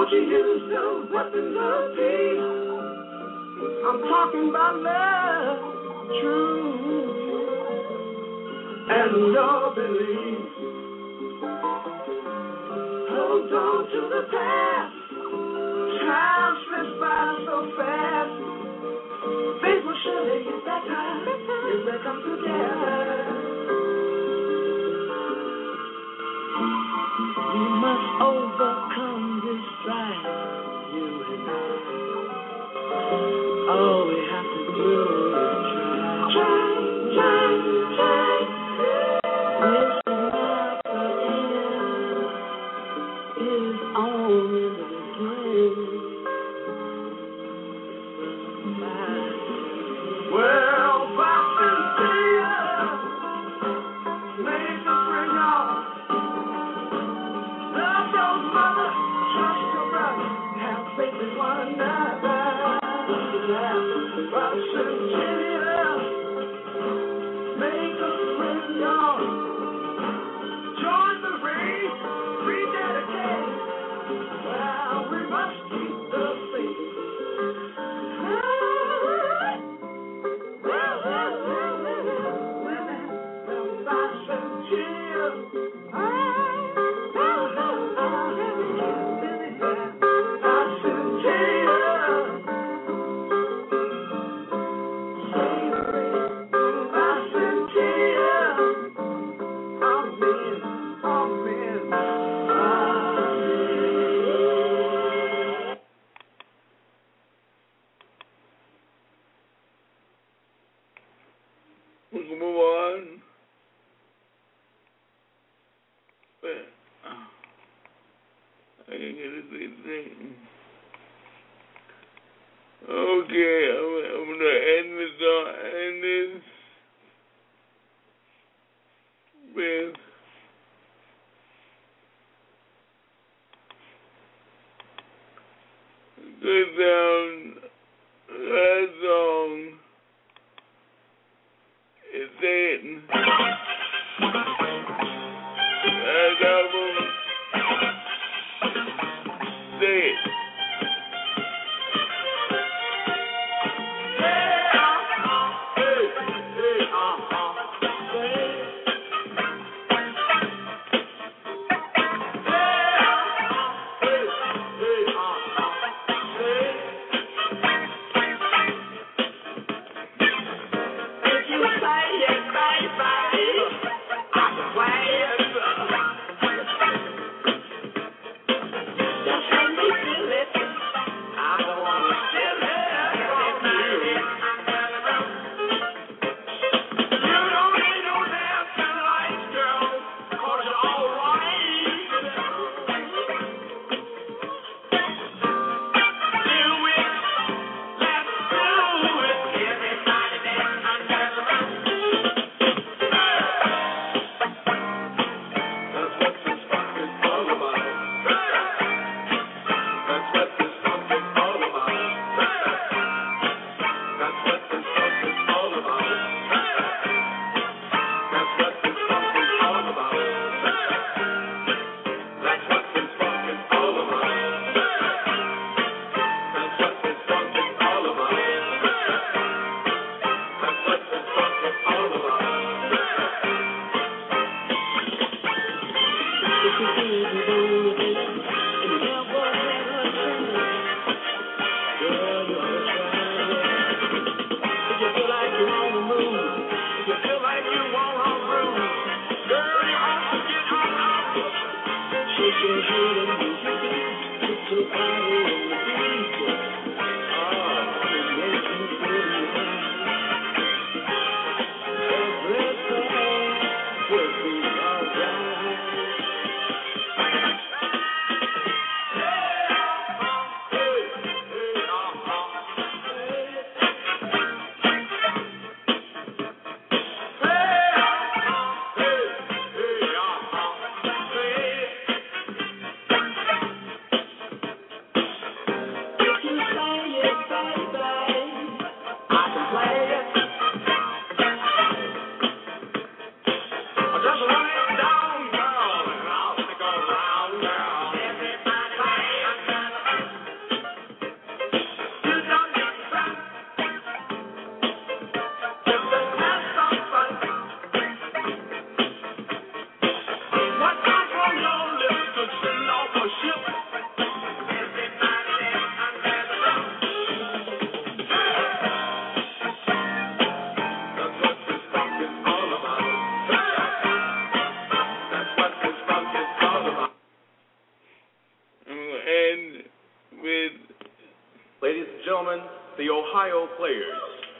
Don't you use those weapons of peace. I'm talking about love, truth, and your belief. Hold on to the past. Time slips by so fast. Things will surely get better if they come together. We must overcome this strife, you and I. All we have to do is try, try, try, try. This life is only the beginning. Well, volunteer, make us bring on. Love your mother, trust your brother, have faith in one another. Volunteer, make us bring on. Join the race, rededicate. Well, we must keep the faith. We can move on. I can get this thing. Okay, I'm, I'm gonna end this on end this with good sound. Last song is Satan. Last album, Say It. Ohio Players.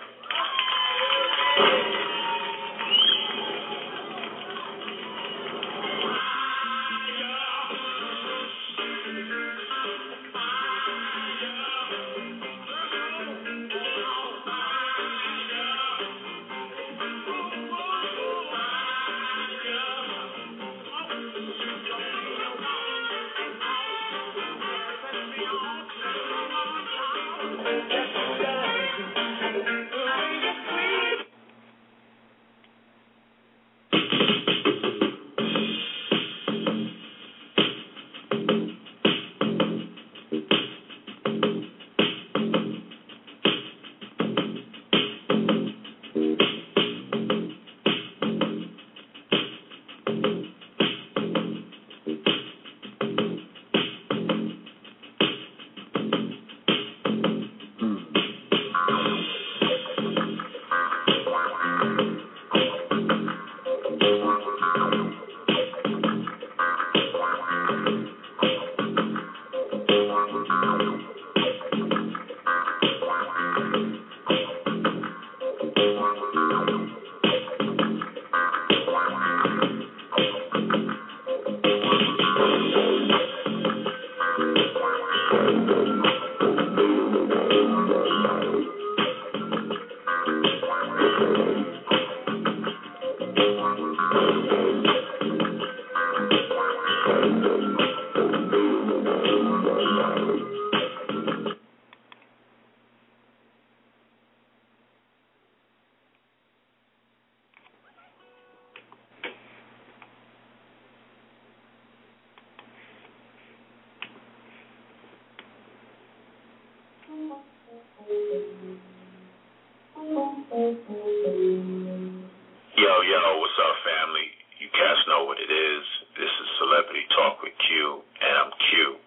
Yo, yo, what's up, family? You cats know what it is. This is Celebrity Talk with Q, and I'm Q.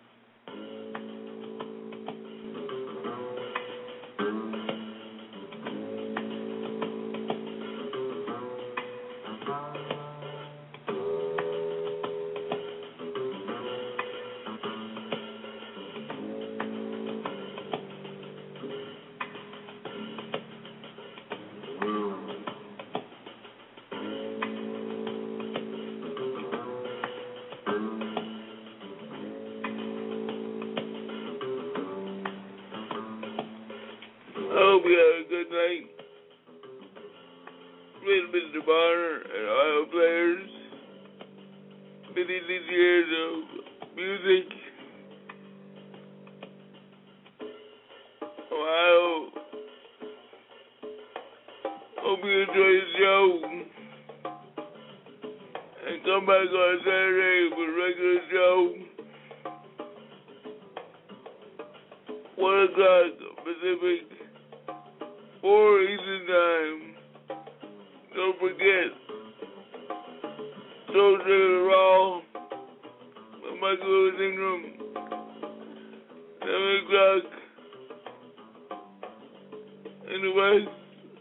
I hope you had a good night with Mister Bonner and Ohio Players. Many these years of music. Ohio. Hope you enjoy the show. And come back on Saturday for a regular show. One o'clock Pacific. Four Eastern Time. Don't forget. Soul Sugar Raw. With Michael Lewis Ingram. Seven o'clock. In the West.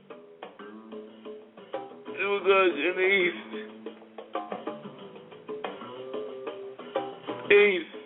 Two o'clock in the East. East.